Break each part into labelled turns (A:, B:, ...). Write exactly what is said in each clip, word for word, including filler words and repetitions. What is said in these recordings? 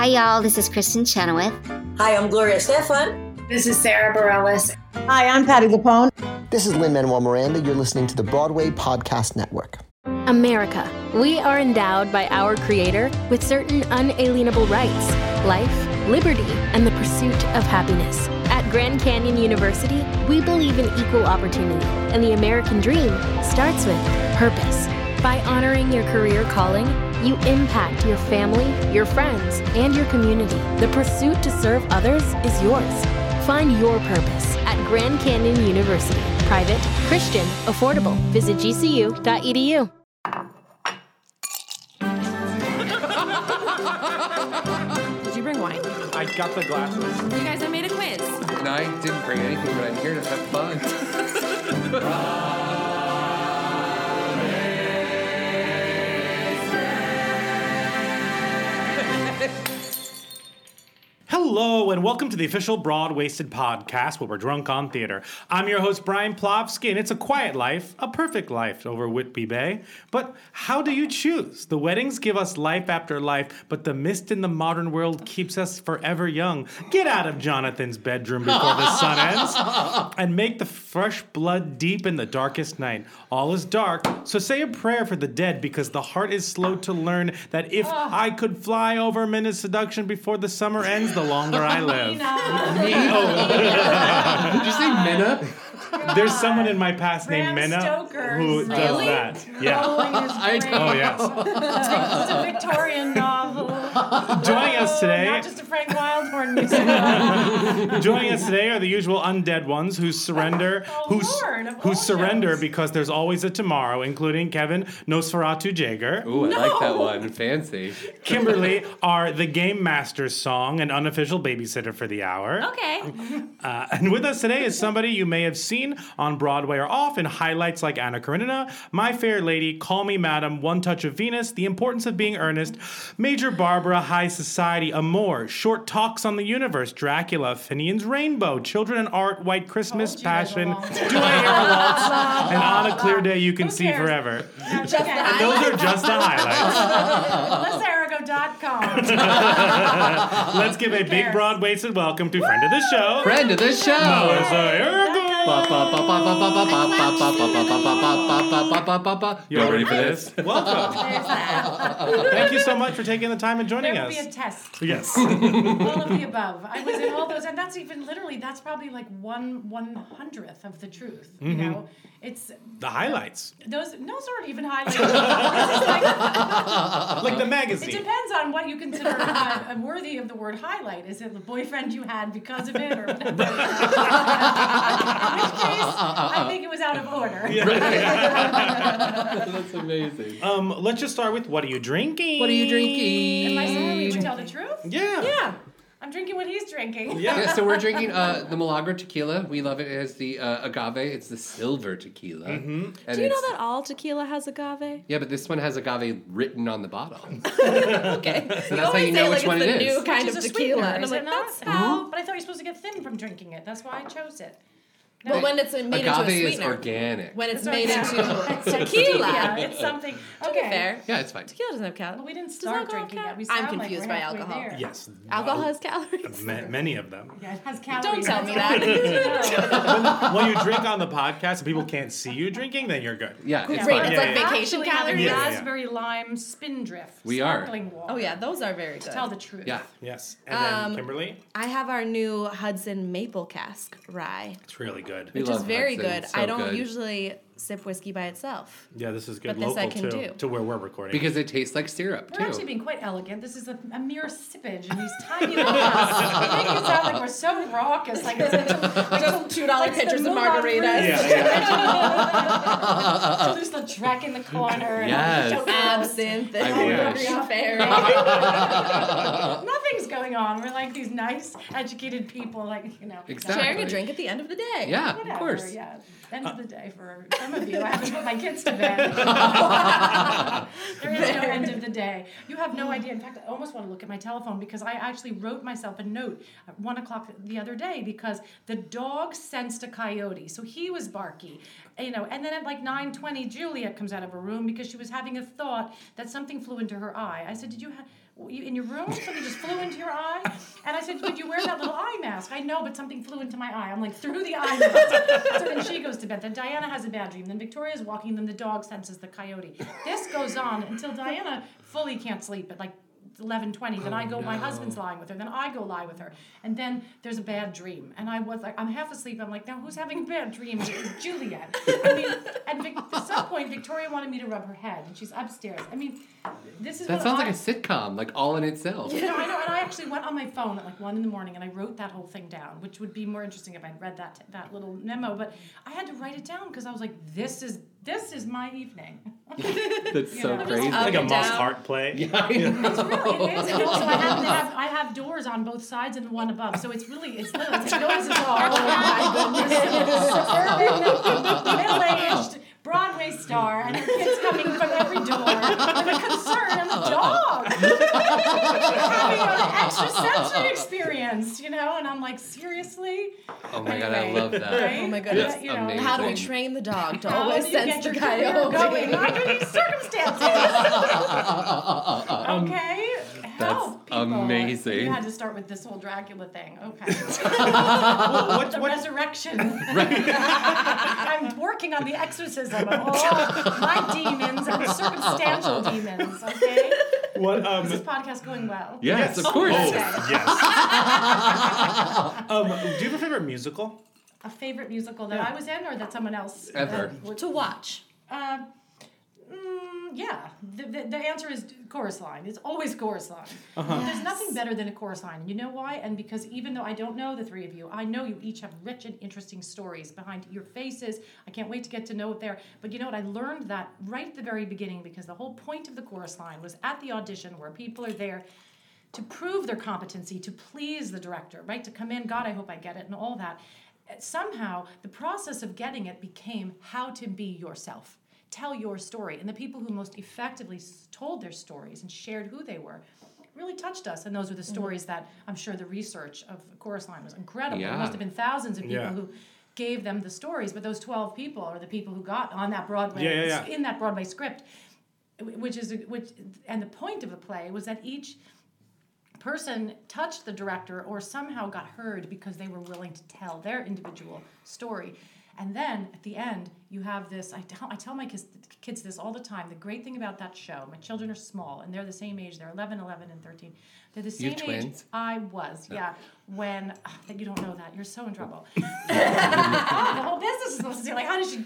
A: Hi, y'all. This is Kristen Chenoweth.
B: Hi, I'm Gloria Stefan.
C: This is Sarah Bareilles.
D: Hi, I'm Patti LuPone.
E: This is Lin-Manuel Miranda. You're listening to the Broadway Podcast Network.
F: America. We are endowed by our Creator with certain unalienable rights: life, liberty, and the pursuit of happiness. At Grand Canyon University, we believe in equal opportunity, and the American dream starts with purpose. By honoring your career calling, you impact your family, your friends, and your community. The pursuit to serve others is yours. Find your purpose at Grand Canyon University. Private, Christian, affordable. Visit G C U dot E D U.
G: Did you bring wine?
H: I got the glasses.
G: You guys, I made a quiz.
I: And I didn't bring anything, but I'm here to have fun.
H: Hello, and welcome to the official Broad-Wasted podcast, where we're drunk on theater. I'm your host, Brian Plofsky, and it's a quiet life, a perfect life over Whitby Bay. But how do you choose? The weddings give us life after life, but the mist in the modern world keeps us forever young. Get out of Jonathan's bedroom before the sun ends, and make the fresh blood deep in the darkest night. All is dark, so say a prayer for the dead, because the heart is slow to learn that if I could fly over Minna's seduction before the summer ends, the longer I live.
I: Did you say Minna?
H: There's someone in my past named Minna
C: Stoker's.
H: who does
G: Really?
H: that. Yeah.
C: I,
H: Oh, yes.
C: It's a Victorian novel.
H: Joining us today,
C: Not just a Frank Wildhorn musical.
H: joining us today are the usual undead ones who surrender,
C: Oh,
H: who,
C: Lord, of
H: who
C: all
H: surrender
C: shows.
H: because there's always a tomorrow, including Kevin Nosferatu Jaeger.
I: Ooh, I like that one. Fancy.
H: Kimberly are the Game Master's song, an unofficial babysitter for the hour.
G: Okay.
H: Uh, and with us today is somebody you may have seen on Broadway or off in highlights like Anna Karenina, My Fair Lady, Call Me Madam, One Touch of Venus, The Importance of Being Earnest, Major Barbara, High Society, Amour, Short Talks on the Universe, Dracula, Finian's Rainbow, Children and Art, White Christmas,
C: Told you there's a
H: Passion,
C: long-
H: Do I Hear a Waltz, and On a Clear Day You Can
C: Who
H: See
C: cares?
H: Forever.
C: Just
H: And those are just the highlights.
C: Les Arago dot com.
H: Let's give a big
C: cares?
H: broad-waisted welcome to friend of the show,
I: Friend of the show.
H: Melissa Arago.
I: You all ready for this?
H: Welcome.
C: There's that.
H: Thank you so much for taking the time and joining
C: There will
H: us.
C: be a test.
H: Yes.
C: All of the above. I was in all those, and that's even literally, that's probably like one one hundredth of the truth. You know, it's
H: The highlights.
C: those. Those aren't even highlights. This is like,
H: Like the
C: it
H: magazine.
C: depends on what you consider uh, worthy of the word highlight. Is it the boyfriend you had because of it, or whatever? In which case, I think it was out of order.
I: That's amazing.
H: Um, let's just start with what are you drinking?
I: What are you drinking?
C: Am I saying we would tell the truth?
H: Yeah.
G: Yeah.
C: I'm drinking what he's drinking.
H: Yeah.
I: Yeah, so we're drinking uh, the Milagro tequila. We love it. It has the uh, agave. It's the silver tequila. Mm-hmm.
G: Do you know that all tequila has agave?
I: Yeah, but this one has agave written on the bottle.
G: Okay.
I: So that's how you know which one it
G: it's the
I: is.
G: new kind
C: Which
G: of
C: is a
G: tequila.
C: sweetener,
G: And I'm
C: is
G: like,
C: it not?
G: that's how.
C: But I thought you're supposed to get thin from drinking it. That's why I chose it.
G: But when it's made into a
I: Agave is
G: sweetener.
I: organic.
G: When it's
C: It's
G: made
C: organic.
G: into tequila.
C: Yeah, it's something.
G: To be
C: Okay.
G: fair.
I: Yeah, it's fine.
G: Tequila doesn't have
C: Well,
G: calories.
C: we didn't
G: Does
C: start
G: alcohol
C: drinking
G: count?
C: yet. We
G: I'm
C: sound
G: confused
C: like
G: by
C: we're halfway
G: alcohol.
C: there.
H: Yes.
G: Alcohol has calories.
H: Ma- many of them.
C: Yeah, it has calories.
G: Don't tell me
C: that.
H: When you drink on the podcast and people can't see you drinking, then you're good.
I: Yeah, it's
G: Great,
I: fine.
G: it's
H: Yeah,
G: like
H: yeah.
G: vacation
C: Actually have a
G: calories.
H: Yeah, yeah.
C: raspberry lime spindrift.
I: We are.
C: Sparkling water.
G: Oh yeah, those are very
C: To
G: good.
C: tell the truth.
I: Yeah.
H: Yes. And then
G: Um,
H: Kimberly,
G: I have our new Hudson Maple Cask Rye,
H: it's really good.
I: We
G: which is
I: love
G: very
I: Hudson.
G: good.
I: It's so
G: I don't
I: good.
G: usually sip whiskey by itself.
H: Yeah, this is good.
G: But this
H: Local
G: I can
H: too,
G: do.
H: to where we're recording.
I: Because it tastes like syrup,
C: We're
I: too.
C: actually being quite elegant. This is a, a mere sippage in these tiny little cups. Make it sound like we're so raucous, like it's like
G: Just two dollar
C: like the
G: pitchers of
C: Moulin
G: margaritas.
C: Rouge.
H: yeah,
C: So there's the track in the corner. And
I: Yes.
C: the
G: Absinthe.
I: I
G: and
I: wish.
G: Green Fairy.
C: Nothing's going on. We're like these nice, educated people, like, you know.
I: Exactly.
G: Sharing a drink at the end of the day.
I: Yeah,
C: Whatever,
I: of course.
C: yeah. End of the day for some of you. I have to put my kids to bed. There is no end of the day. You have no idea. In fact, I almost want to look at my telephone because I actually wrote myself a note at one o'clock the other day because the dog sensed a coyote. So he was barky. You know, and then at like nine twenty, Julia comes out of her room because she was having a thought that something flew into her eye. I said, did you have... You, in your room, something just flew into your eye. And I said, would you wear that little eye mask? I know, but something flew into my eye. I'm like, through the eye mask. So then she goes to bed. Then Diana has a bad dream. Then Victoria's walking. Then the dog senses the coyote. This goes on until Diana fully can't sleep at like eleven twenty. Then
I: Oh,
C: I go,
I: no.
C: my husband's lying with her. Then I go lie with her. And then there's a bad dream. And I was like, I'm half asleep. I'm like, now who's having a bad dream? It's Juliet. I mean, and Vic, at some point, Victoria wanted me to rub her head. And she's upstairs. I mean, this is
I: That
C: what
I: sounds
C: I,
I: like a sitcom, like all in itself.
C: You know, I know, and I actually went on my phone at like one in the morning and I wrote that whole thing down, which would be more interesting if I'd read that that little memo. But I had to write it down because I was like, this is this is my evening.
I: That's
C: You
I: so
C: know.
I: crazy.
H: Like a
G: and
H: Moss
G: down.
H: Hart play.
I: Yeah, I know.
C: It's really it is. And also, I have, have I have doors on both sides and one above, so it's really it's little. It's noises all. Oh my goodness! Suburban, middle-aged Broadway star, and her kids coming from every door with a concern and a dog. Having an extrasensory experience, you know, and I'm like, seriously?
I: Oh my god, I
C: Anyway,
I: love that.
C: right?
G: Oh my goodness.
C: You know,
G: How do we
I: Amazing.
G: train the dog to
C: How
G: always
C: do you
G: sense
C: get
G: the
C: your career
G: coyote?
C: going under these circumstances? Okay, help people.
I: amazing.
C: You had to start with this whole Dracula thing. Okay.
H: What,
C: The
H: what,
C: resurrection. I'm working on the exorcism of all my demons and circumstantial demons. Okay.
H: what, um,
C: Is this podcast going well?
I: Yes, of course.
H: Oh,
C: Okay.
H: yes. um, do you have a favorite musical?
C: A favorite musical that I was in, or that someone else
I: Ever.
C: Uh,
G: To watch.
C: uh, mm, yeah. The, the the answer is chorus line. It's always chorus line. There's nothing better than a chorus line. You know why? And because even though I don't know the three of you, I know you each have rich and interesting stories behind your faces. I can't wait to get to know it there. But you know what? I learned that right at the very beginning, because the whole point of the chorus line was at the audition where people are there to prove their competency, to please the director, right? To come in, God, I hope I get it, and all that. Somehow, the process of getting it became how to be yourself. Tell your story. And the people who most effectively s- told their stories and shared who they were really touched us. And those were the stories that I'm sure the research of Chorus Line was incredible.
I: Yeah.
C: There must have been thousands of people
H: Yeah.
C: who gave them the stories, but those twelve people are the people who got on that Broadway,
H: Yeah, yeah, yeah.
C: in that Broadway script, which is, which, and the point of the play was that each person touched the director or somehow got heard because they were willing to tell their individual story. And then at the end, you have this, I tell, I tell my kids, kids this all the time. The great thing about that show, my children are small and they're the same age. They're eleven, eleven, and thirteen. They're the
I: You
C: same
I: have
C: age
I: twins?
C: I was, yeah. When, ugh, that you don't know that. You're so in trouble. Oh, the whole business is supposed to say, like, how did she do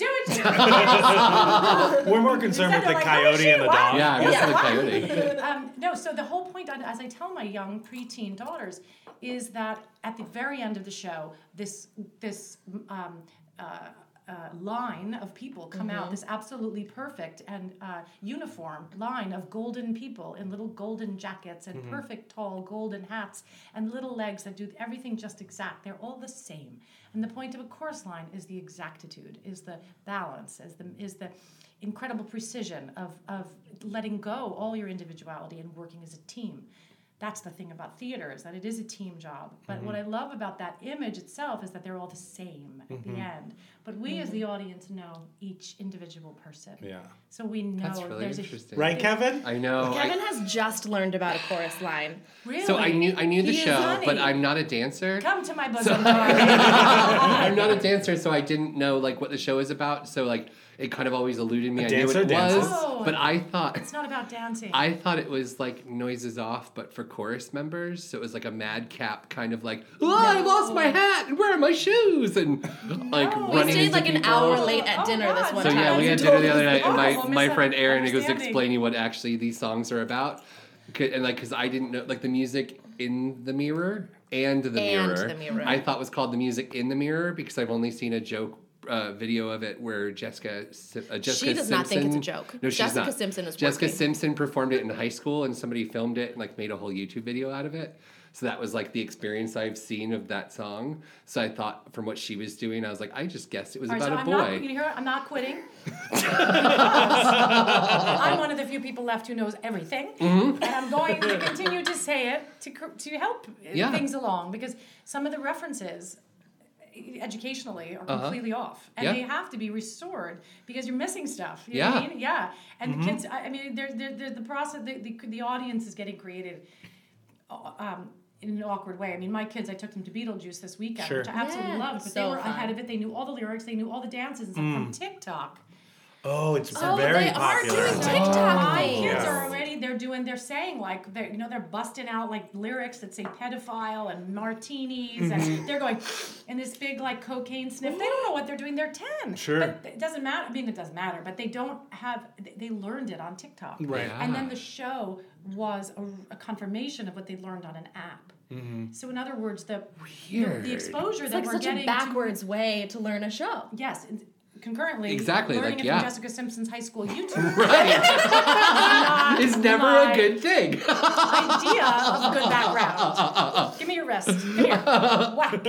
C: it?
H: We're more concerned with
C: They're
H: the
C: like, how is
H: coyote
C: she?
H: and the
C: What?
H: dog.
I: Yeah, I guess
C: Yeah.
I: the coyote.
C: um, no, so the whole point, as I tell my young preteen daughters, is that at the very end of the show, this this um, uh, uh, line of people come out, this absolutely perfect and uh, uniform line of golden people in little golden jackets and perfect tall golden hats and little legs that do everything just exact. They're all the same. And the point of a chorus line is the exactitude, is the balance, is the is the incredible precision of, of letting go all your individuality and working as a team. That's the thing about theater, is that it is a team job. But what I love about that image itself is that they're all the same at the end. But we as the audience know each individual person.
H: Yeah.
C: So we know
I: That's really
C: there's
I: interesting.
H: Right, Kevin?
I: I know. I-
G: Kevin has just learned about a chorus line.
C: a really.
I: so I knew I knew the
C: He is
I: show,
C: honey.
I: but I'm not a dancer.
C: Come to my bosom. darling.
I: I'm not a dancer, so I didn't know like what the show is about. So like it kind of always eluded me.
H: A
I: I knew
H: dancer
I: it
H: dances.
I: was,
C: Oh.
I: but I thought
C: It's not about dancing.
I: I thought it was like Noises Off, but for chorus members. So it was like a madcap kind of like, oh, I lost my hat and where are my shoes? And like
C: No. We
G: We
I: running
G: stayed
I: into
G: like an
I: people.
G: hour late at
C: Oh,
G: dinner this
C: God.
G: one
I: So
G: time.
I: yeah, we had
G: He
I: dinner
G: told
I: the other
G: us
I: night, and my,
C: Oh,
I: my friend Aaron was
C: misunderstanding.
I: explaining what actually these songs are about, C- and like because I didn't know like the music in the mirror and the
G: And
I: mirror,
G: the mirror.
I: I thought was called the music in the mirror because I've only seen a joke. Uh, video of it where Jessica Si- uh, Jessica
G: She does
I: Simpson,
G: not think it's a joke.
I: No, she's
G: Jessica
I: not.
G: Simpson is
I: Jessica
G: working.
I: Simpson performed it in high school, and somebody filmed it and like made a whole YouTube video out of it. So that was like the experience I've seen of that song. So I thought from what she was doing, I was like, I just guessed it was
C: All right,
I: about
C: so
I: a
C: I'm
I: boy.
C: not, you hear, I'm not quitting. I'm one of the few people left who knows everything, and I'm going to continue to say it to cr- to help
I: Yeah.
C: things along, because some of the references, educationally are
I: Uh-huh.
C: completely off, and
I: Yeah.
C: they have to be restored because you're missing stuff. You
I: Yeah.
C: know what I mean? Yeah. And
H: Mm-hmm.
C: the kids, I I mean, they're, they're, they're the process, the, the, the audience is getting created uh, um, in an awkward way. I mean, my kids, I took them to Beetlejuice this weekend,
H: Sure.
C: which I absolutely
G: Yeah.
C: loved, but
G: So
C: they were
G: fun.
C: ahead of it. They knew all the lyrics, they knew all the dances and stuff
H: Mm.
C: from TikTok.
H: Oh, it's
G: Oh,
H: very
G: they are
H: popular.
G: doing TikTok
C: My
G: things.
C: kids
H: Yeah.
C: are already, they're doing, they're saying like, they're, you know, they're busting out like lyrics that say pedophile and martinis,
H: Mm-hmm.
C: and they're going, and this big like cocaine sniff. They don't know what they're doing. They're ten.
H: Sure.
C: But it doesn't matter. I mean, it doesn't matter, but they don't have, they- they learned it on TikTok.
H: Right.
C: And then the show was a, a confirmation of what they learned on an app.
H: Mm-hmm.
C: So in other words, the, the,
I: Weird.
C: the exposure
G: It's
C: that
G: like
C: we're
G: such
C: getting
G: a
C: to-
G: backwards way to learn a show.
C: yes. and concurrently,
I: Exactly,
C: learning
I: like,
C: it
I: yeah.
C: from Jessica Simpson's high school YouTube.
I: Right. It's never
C: my
I: a good thing.
C: idea of a good background. Give me your wrist. Come here. Whack.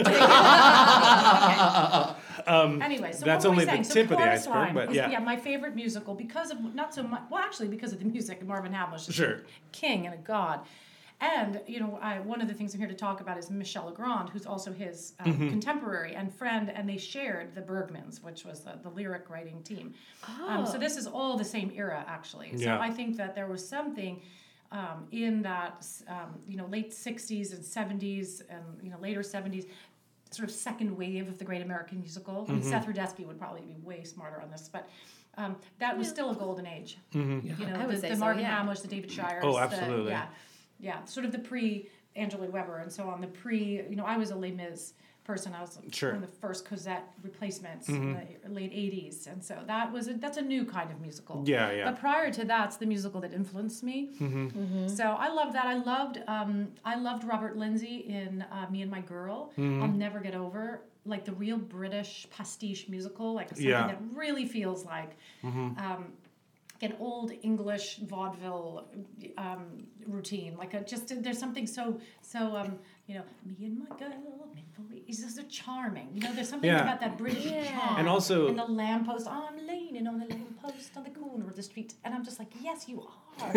C: Okay. Anyway, so
H: that's
C: what were
H: only
C: we
H: the
C: saying? So
H: tip of the
C: Chorus
H: iceberg,
C: Line
H: but
C: is,
H: yeah.
C: my favorite musical because of not so much. Well, actually, because of the music. Marvin Hamlish is
H: Sure.
C: a king and a god. And you know, I, one of the things I'm here to talk about is Michel Legrand, who's also his um,
H: Mm-hmm.
C: contemporary and friend, and they shared the Bergmans, which was the, the lyric writing team. Um, so this is all the same era, actually. So
H: Yeah.
C: I think that there was something um, in that, um, you know, late sixties and seventies and you know later seventies, sort of second wave of the Great American Musical. I mean,
H: Mm-hmm.
C: Seth Rudetsky would probably be way smarter on this, but. Um, that was still a golden age.
H: Mm-hmm.
C: You know,
G: I would
C: the,
G: say
C: the
G: so,
C: Marvin
G: yeah.
C: Hamlish, the David Shires.
H: Oh,
C: the-
H: absolutely.
C: yeah, yeah, sort of the pre Angela Weber and so on. The pre, you know, I was a Les Mis person. I was
H: Sure.
C: one of the first Cosette replacements in the late eighties, and so that was a, that's a new kind of musical.
H: Yeah, yeah.
C: But prior to that's the musical that influenced me.
H: Mm-hmm.
C: So I loved that. I loved um, I loved Robert Lindsay in uh, Me and My Girl.
H: Mm-hmm.
C: I'll never get over like the real British pastiche musical, like something
H: Yeah.
C: that really feels like. Um, like an old English vaudeville um, routine, like a just there's something so so um you know me and my girl, he's just so charming. You know, there's something
H: Yeah.
C: about that British charm.
H: And also-
C: and the lamppost. Oh, I'm leaning on the lamppost on the corner of the street, and I'm just like, yes, you are.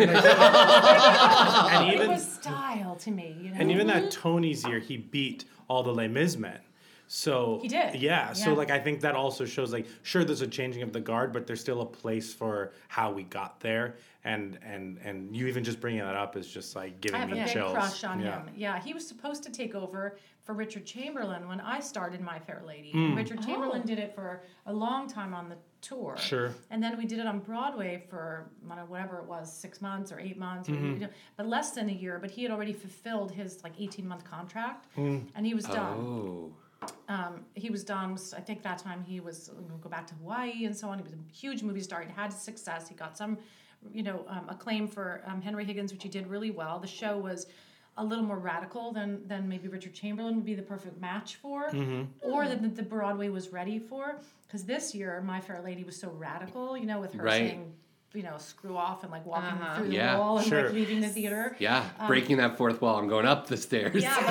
H: And
C: It
H: even
C: was style to me, you know.
H: and even that Tony's year, he beat all the Les Mis men. So
C: He did.
H: Yeah. So
C: Yeah.
H: like I think that also shows like sure there's a changing of the guard, but there's still a place for how we got there. And and and you even just bringing that up is just like
C: I
H: giving
C: have
H: me
C: a big
H: chills.
C: crush on
H: yeah.
C: him. Yeah, he was supposed to take over for Richard Chamberlain when I started My Fair Lady.
H: Mm.
C: And Richard Chamberlain did it for a long time on the tour.
H: Sure.
C: And then we did it on Broadway for I don't know, whatever it was, six months or eight months, or,
H: Mm-hmm.
C: you know, but less than a year. But he had already fulfilled his like eighteen month contract,
H: Mm.
C: and he was done.
I: Oh.
C: Um, he was done. I think that time he was going to go back to Hawaii and so on. He was a huge movie star. He had success. He got some, you know, um, acclaim for um, Henry Higgins, which he did really well. The show was a little more radical than than maybe Richard Chamberlain would be the perfect match for, or that the Broadway was ready for. Because this year, My Fair Lady was so radical, you know, with her
I: Right.
C: saying, you know, screw off and like walking
G: Uh-huh.
C: through the
I: Yeah,
C: wall and
H: sure.
C: like leaving the theater.
I: Yeah, breaking that fourth wall. I'm going up the stairs.
C: Yeah,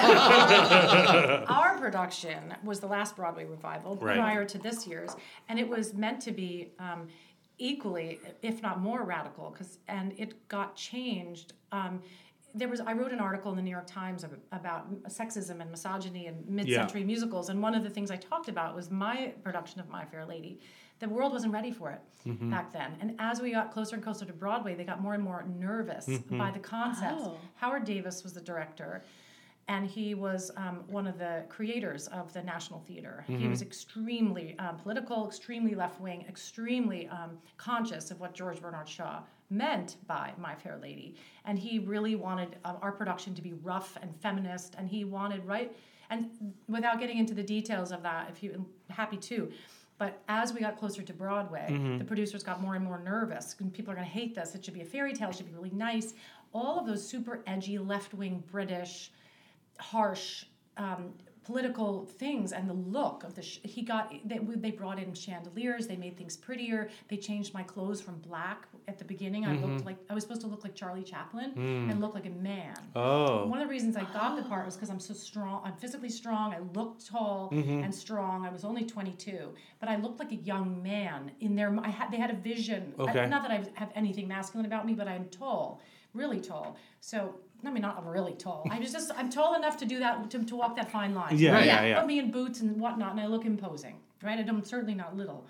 C: but our, our production was the last Broadway revival
H: Right.
C: prior to this year's, and it was meant to be um, equally, if not more, radical. Cause and it got changed. Um, there was I wrote an article in the New York Times ab- about sexism and misogyny in mid-century musicals, and one of the things I talked about was my production of My Fair Lady. The world wasn't ready for it back then. And as we got closer and closer to Broadway, they got more and more nervous by the concepts.
G: Oh.
C: Howard Davis was the director, and he was um, one of the creators of the National Theater. He was extremely um, political, extremely left-wing, extremely um, conscious of what George Bernard Shaw meant by My Fair Lady. And he really wanted um, our production to be rough and feminist, and he wanted, right, and without getting into the details of that, if you happy to, but as we got closer to Broadway, the producers got more and more nervous. And people are going to hate this. It should be a fairy tale. It should be really nice. All of those super edgy, left-wing, British, harsh, um, political things and the look of the sh- he got they, they brought in chandeliers, they made things prettier, they changed my clothes from black at the beginning. I looked like I was supposed to look like Charlie Chaplin and look like a man.
H: Oh.
C: One of the reasons I got the part was because I'm so strong. I'm physically strong. I looked tall and strong. I was only twenty-two, but I looked like a young man in their. I had they had a vision.
H: Okay.
C: I, not that I have anything masculine about me, but I'm tall, really tall. So I mean, not really tall. I was just, I'm tall enough to do that, to, to walk that fine line.
H: Yeah,
I: Right.
H: yeah, yeah.
C: Put me in boots and whatnot, and I look imposing, right? And I'm certainly not little.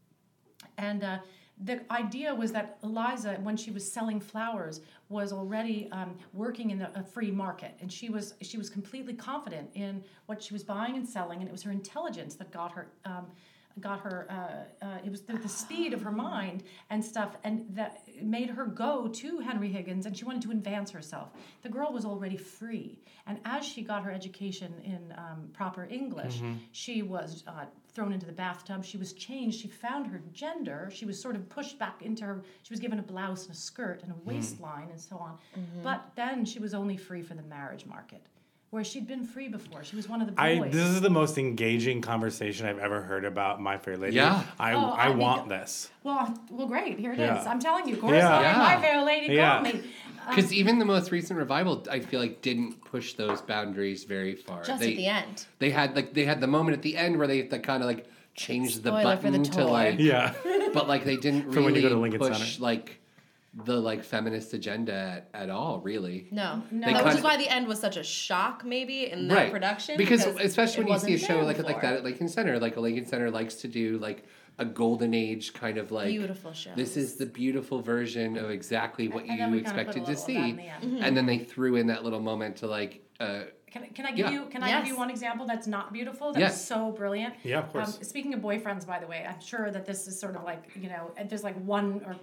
C: And uh, the idea was that Eliza, when she was selling flowers, was already um, working in a, a free market, and she was she was completely confident in what she was buying and selling, and it was her intelligence that got her. Um, got her uh, uh, it was the, the speed of her mind and stuff, and that made her go to Henry Higgins, and she wanted to advance herself. The girl was already free, and as she got her education in um, proper English,
H: Mm-hmm.
C: she was uh, thrown into the bathtub. She was changed. She found her gender. She was sort of pushed back into her, she was given a blouse and a skirt and a waistline and so on. But then she was only free for the marriage market, where she'd been free before. She was one of the boys.
H: I this is the most engaging conversation I've ever heard about My Fair Lady.
I: Yeah.
H: I
C: Oh,
H: I,
C: I think-
H: want this.
C: Well, well, great. Here it is.
H: Yeah.
C: I'm telling you, Chorus
H: Yeah.
C: Line,
I: Yeah.
C: My Fair Lady,
H: Yeah.
C: call me.
I: Because even the most recent revival, I feel like didn't push those boundaries very far.
G: Just
I: they,
G: at the end.
I: They had like they had the moment at the end where they like, kind of like changed the
G: Spoiler for the
I: button to
G: toy.
I: like,
H: Yeah.
I: but like they didn't
H: For when you
I: really
H: go to Lincoln
I: push
H: Center.
I: like the like feminist agenda at, at all, really.
G: No.
C: No.
G: no. Which
I: kinda-
G: is why the end was such a shock, maybe, in that
I: Right.
G: production.
I: Because especially
G: it
I: when you see a
G: wasn't
I: show
G: there
I: like like
G: before.
I: that at Lincoln Center, like a Lincoln Center likes to do like a golden age kind of like
G: Beautiful shows.
I: This is the beautiful version of exactly what
C: And then we
I: you
C: kinda
I: expected
C: put a
I: to
C: little of that
I: see,
C: in the end.
G: Mm-hmm.
I: and then they threw in that little moment to like. Uh,
C: Can, can I give
I: Yeah.
C: you Can I
G: Yes.
C: give you one example that's not beautiful? That's
I: Yes.
C: so brilliant.
H: Yeah, of course.
C: Um, speaking of boyfriends, by the way, I'm sure that this is sort of like, you know, there's like one or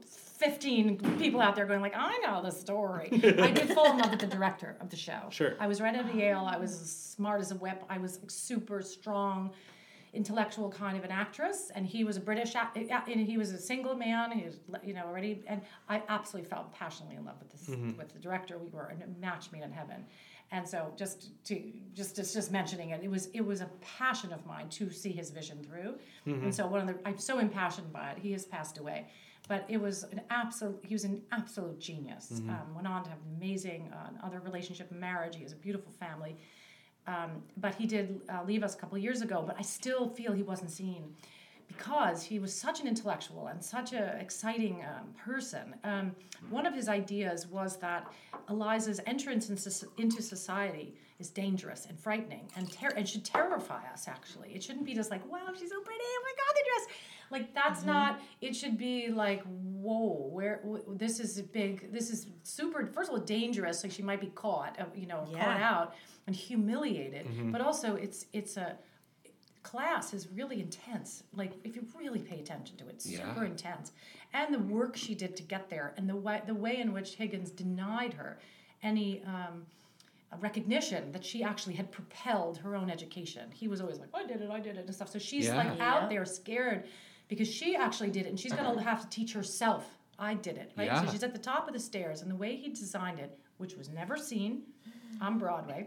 C: fifteen people out there going like, I know the story. I did fall in love with the director of the show.
H: Sure.
C: I was right out of Yale. I was as smart as a whip. I was super strong, intellectual kind of an actress, and he was a British, act- and he was a single man. He was, you know, already, and I absolutely fell passionately in love with this with the director. We were a match made in heaven. And so, just to just just just mentioning it, it was it was a passion of mine to see his vision through. And so, one of the I'm so impassioned by it. He has passed away, but it was an absolute. He was an absolute genius. Um, went on to have an amazing uh, other relationship, marriage. He has a beautiful family. Um, but he did uh, leave us a couple of years ago. But I still feel he wasn't seen, because he was such an intellectual and such an exciting um, person. Um, one of his ideas was that Eliza's entrance into, into society is dangerous and frightening and, ter- and should terrify us, actually. It shouldn't be just like, wow, she's so pretty, oh my God, the dress. Like, that's
G: Mm-hmm.
C: not, it should be like, whoa, where w- this is a big, this is super, first of all, dangerous, like she might be caught, uh, you know,
G: Yeah.
C: caught out and humiliated. But also, it's it's a, class is really intense. Like, if you really pay attention to it, it's
I: Yeah.
C: super intense. And the work she did to get there, and the way the way in which Higgins denied her any um, recognition that she actually had propelled her own education. He was always like, I did it, I did it, and stuff. So she's
I: Yeah.
C: like
G: Yeah.
C: out there scared because she actually did it, and she's going to have to teach herself. I did it, right?
I: Yeah.
C: So she's at the top of the stairs, and the way he designed it, which was never seen on Broadway.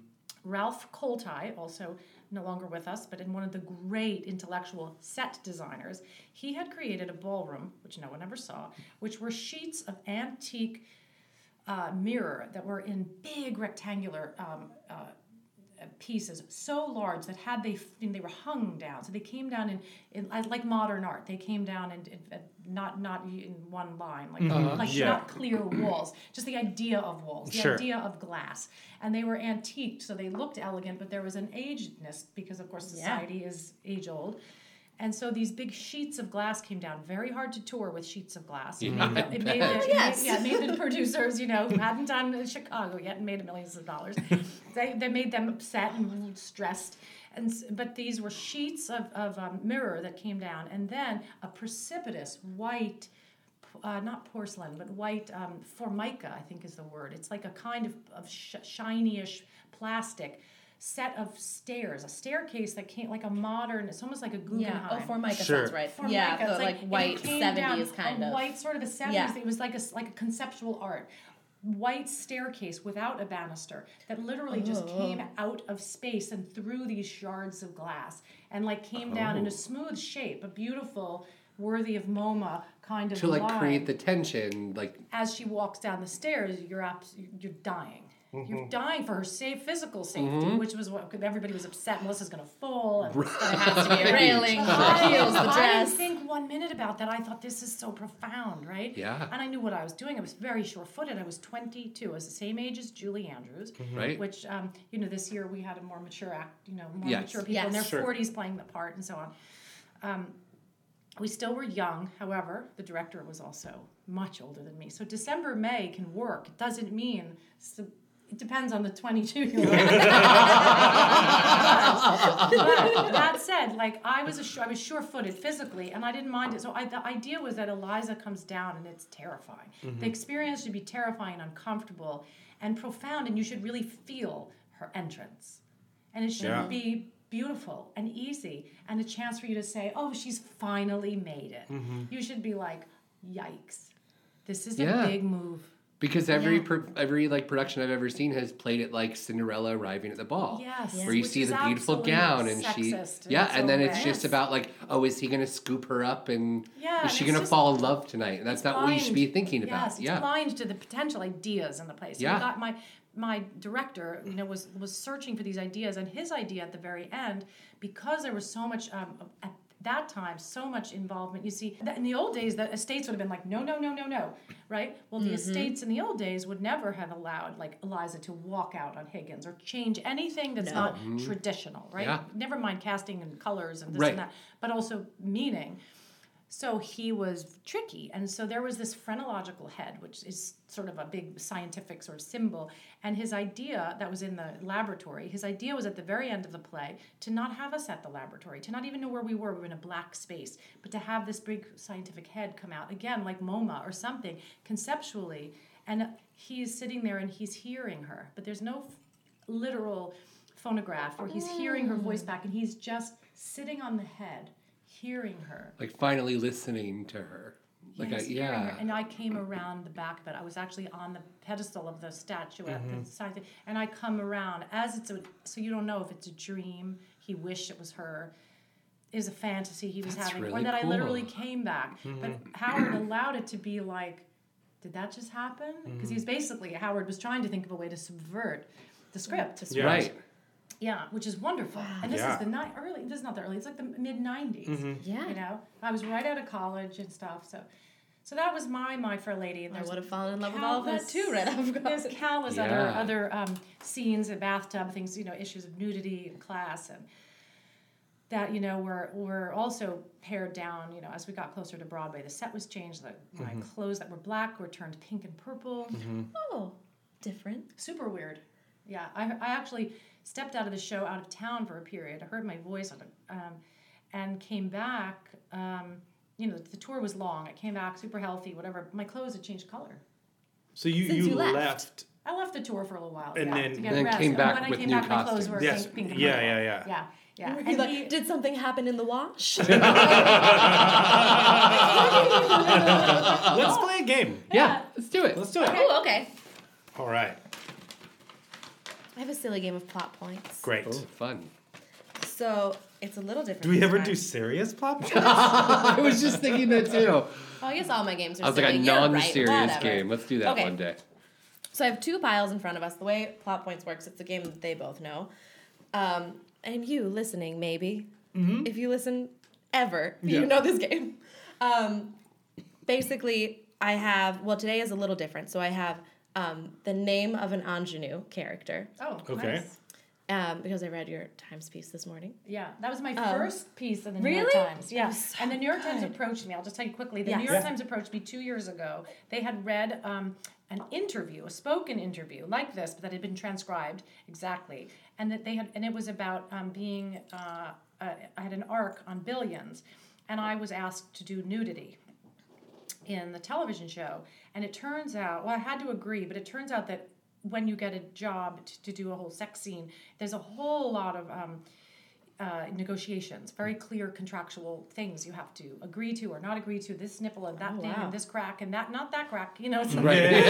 C: Ralph Koltai, also no longer with us, but in one of the great intellectual set designers, he had created a ballroom, which no one ever saw, which were sheets of antique uh, mirror that were in big rectangular um, uh, pieces, so large that had they, I mean, they were hung down, so they came down in, in like modern art. They came down in, in, in not not in one line, like like
H: Yeah.
C: not clear walls, just the idea of walls, the
H: Sure.
C: idea of glass, and they were antiqued, so they looked elegant, but there was an agedness because, of course, society is age old. And so these big sheets of glass came down. Very hard to tour with sheets of glass. It made, the, it made, the, it
G: Yes.
C: made, yeah, it made the producers, you know, who hadn't done Chicago yet and made millions of dollars, they, they made them upset and stressed. And s- but these were sheets of, of um, mirror that came down, and then a precipitous white, uh, not porcelain, but white um, formica, I think is the word. It's like a kind of, of sh- shiny-ish plastic set of stairs, a staircase that came like a modern, it's almost like a Guggenheim.
G: Yeah. Oh, Formica
H: Sure.
G: sounds right.
C: Formica,
G: Yeah,
C: it's
G: the like,
C: it
G: white
C: came
G: seventies
C: down,
G: kind
C: a
G: of.
C: white sort of the seventies.
G: Yeah.
C: It was like a s- like a conceptual art, white staircase without a banister that literally just
G: Oh.
C: came out of space and through these shards of glass and like came down in a smooth shape, a beautiful, worthy of MoMA kind of
I: to like
C: line.
I: create the tension, like
C: As she walks down the stairs, you're abs- you're dying.
H: Mm-hmm.
C: You're dying for her safe physical safety,
I: Mm-hmm.
C: which was what everybody was upset. Melissa's going to fall. And
G: There has to be a railing, the
C: I,
G: heels, the
C: I
G: dress.
C: didn't think one minute about that. I thought this is so profound, right?
I: Yeah.
C: And I knew what I was doing. I was very sure-footed. I was twenty-two. I was the same age as Julie Andrews,
I: Right.
C: which, um, you know, this year we had a more mature act, you know, more
I: Yes.
C: mature people
G: Yes.
C: in their
H: Sure.
C: forties playing the part and so on. Um, we still were young. However, the director was also much older than me. So December, May can work. It doesn't mean... So, it depends on the twenty-two-year-old. But that said, like I was, a sure, I was sure-footed physically, and I didn't mind it. So I, the idea was that Eliza comes down, and it's terrifying.
H: Mm-hmm.
C: The experience should be terrifying, uncomfortable, and profound, and you should really feel her entrance. And it should
H: Yeah.
C: be beautiful and easy, and a chance for you to say, "Oh, she's finally made it."
H: Mm-hmm.
C: You should be like, "Yikes, this is
I: Yeah.
C: a big move."
I: Because every
G: Yeah.
I: pro- every like production I've ever seen has played it like Cinderella arriving at the ball.
C: Yes.
I: Where you
C: Which
I: see
C: is
I: the beautiful
C: absolutely
I: gown and she
C: sexist in
I: yeah,
C: its
I: and then
C: own
I: it's
C: way.
I: just
C: Yes.
I: about like, oh, is he gonna scoop her up and
C: Yeah,
I: is
C: and
I: she
C: it's
I: gonna
C: just-
I: fall in love tonight? And that's not what you should be
C: blind.
I: thinking about.
C: Yes, it's
I: yeah.
C: blind to the potential ideas in the place. So
I: Yeah.
C: I got my my director, you know, was was searching for these ideas, and his idea at the very end, because there was so much um, at that time, so much involvement. You see, in the old days, the estates would have been like, no, no, no, no, no, right? Well, the estates in the old days would never have allowed like Eliza to walk out on Higgins or change anything that's not traditional, right?
I: Yeah.
C: Never mind casting and colors and this
I: Right.
C: and that, but also meaning. So he was tricky. And so there was this phrenological head, which is sort of a big scientific sort of symbol. And his idea that was in the laboratory, his idea was at the very end of the play to not have us at the laboratory, to not even know where we were. We were in a black space, but to have this big scientific head come out, again, like MoMA or something, conceptually. And he's sitting there and he's hearing her, but there's no f- literal phonograph where he's hearing her voice back, and he's just sitting on the head, hearing her.
I: Like finally listening to her. Like
C: Yes,
I: I,
C: hearing
I: yeah.
C: her. And I came around the back of it. I was actually on the pedestal of the statuette,
I: Mm-hmm.
C: the side, and I come around as it's a, so you don't know if it's a dream, he wished it was her, is a fantasy he was
I: That's
C: having, or
I: really
C: that I literally
I: cool.
C: came back.
H: Mm-hmm.
C: But Howard allowed it to be like, did that just happen? Because
H: Mm-hmm.
C: he was basically, Howard was trying to think of a way to subvert the script.
H: Yeah.
I: Right.
C: Yeah, which is wonderful. And this
H: Yeah.
C: is the ni- early. This is not the early. It's like the mid nineties.
H: Mm-hmm.
G: Yeah.
C: You know, I was right out of college and stuff. So, so that was my My Fair Lady. And
G: I
C: there's
G: would have fallen in love with all of that
C: countless-
G: too, right off
C: There's
G: college.
C: countless
I: Yeah.
C: other other um, scenes, a bathtub things. You know, issues of nudity in class and that you know were were also pared down. You know, as we got closer to Broadway, the set was changed. The, My clothes that were black were turned pink and purple.
G: Oh, different.
C: Super weird. Yeah, I, I actually stepped out of the show out of town for a period. I heard my voice on the, um, and came back. Um, you know, the tour was long. I came back super healthy, whatever. My clothes had changed color.
H: So you,
G: Since
H: you,
G: you left.
H: left.
C: I left the tour for a little while.
H: And
C: yeah,
H: then-
C: to get
I: Then
C: rest.
I: came
C: And
I: back
C: when I
I: with
C: came
I: new
C: back, my clothes were
H: Yes.
C: pink, pink and
H: Yeah,
C: purple.
H: yeah, yeah.
C: Yeah, yeah.
G: You're
C: And
G: like,
C: he-
G: did something happen in the wash?
H: Let's play a game.
I: Yeah. Let's do it.
H: Let's do it.
G: Oh, okay.
H: All right.
G: I have a silly game of plot points.
H: Great.
I: Oh, fun.
G: So it's a little different.
H: Do we
G: this
H: ever
G: time.
H: do serious plot points?
I: I was just thinking that too.
G: Oh, I guess all my games are
I: I was like
G: silly.
I: a
G: You're right,
I: non-serious
G: whatever.
I: game. Let's do that
G: Okay.
I: one day.
G: So I have two piles in front of us. The way plot points works, it's a game that they both know. Um, and you listening, maybe. If you listen ever, you
H: Yeah.
G: know this game. Um, basically, I have, well, today is a little different. So I have um, the name of an ingenue character,
C: Oh,
H: Okay.
C: nice.
G: um, because I read your Times piece this morning.
C: Yeah, that was my
G: Um,
C: first piece in the New York
G: really?
C: Times. Yeah,
G: It was so
C: and the New York Times
G: good.
C: approached me. I'll just tell you quickly. The
G: Yes.
C: New York
H: Yeah.
C: Times approached me two years ago. They had read um, an interview, a spoken interview like this, but that had been transcribed exactly, and that they had, and it was about um, being. Uh, uh, I had an arc on Billions, and I was asked to do nudity in the television show. And it turns out, well, I had to agree, but it turns out that when you get a job to, to do a whole sex scene, there's a whole lot of um, uh, negotiations, very clear contractual things you have to agree to or not agree to. This nipple and that
G: Oh,
C: thing
G: wow.
C: and this crack and that, not that crack, you know. It's
I: Right.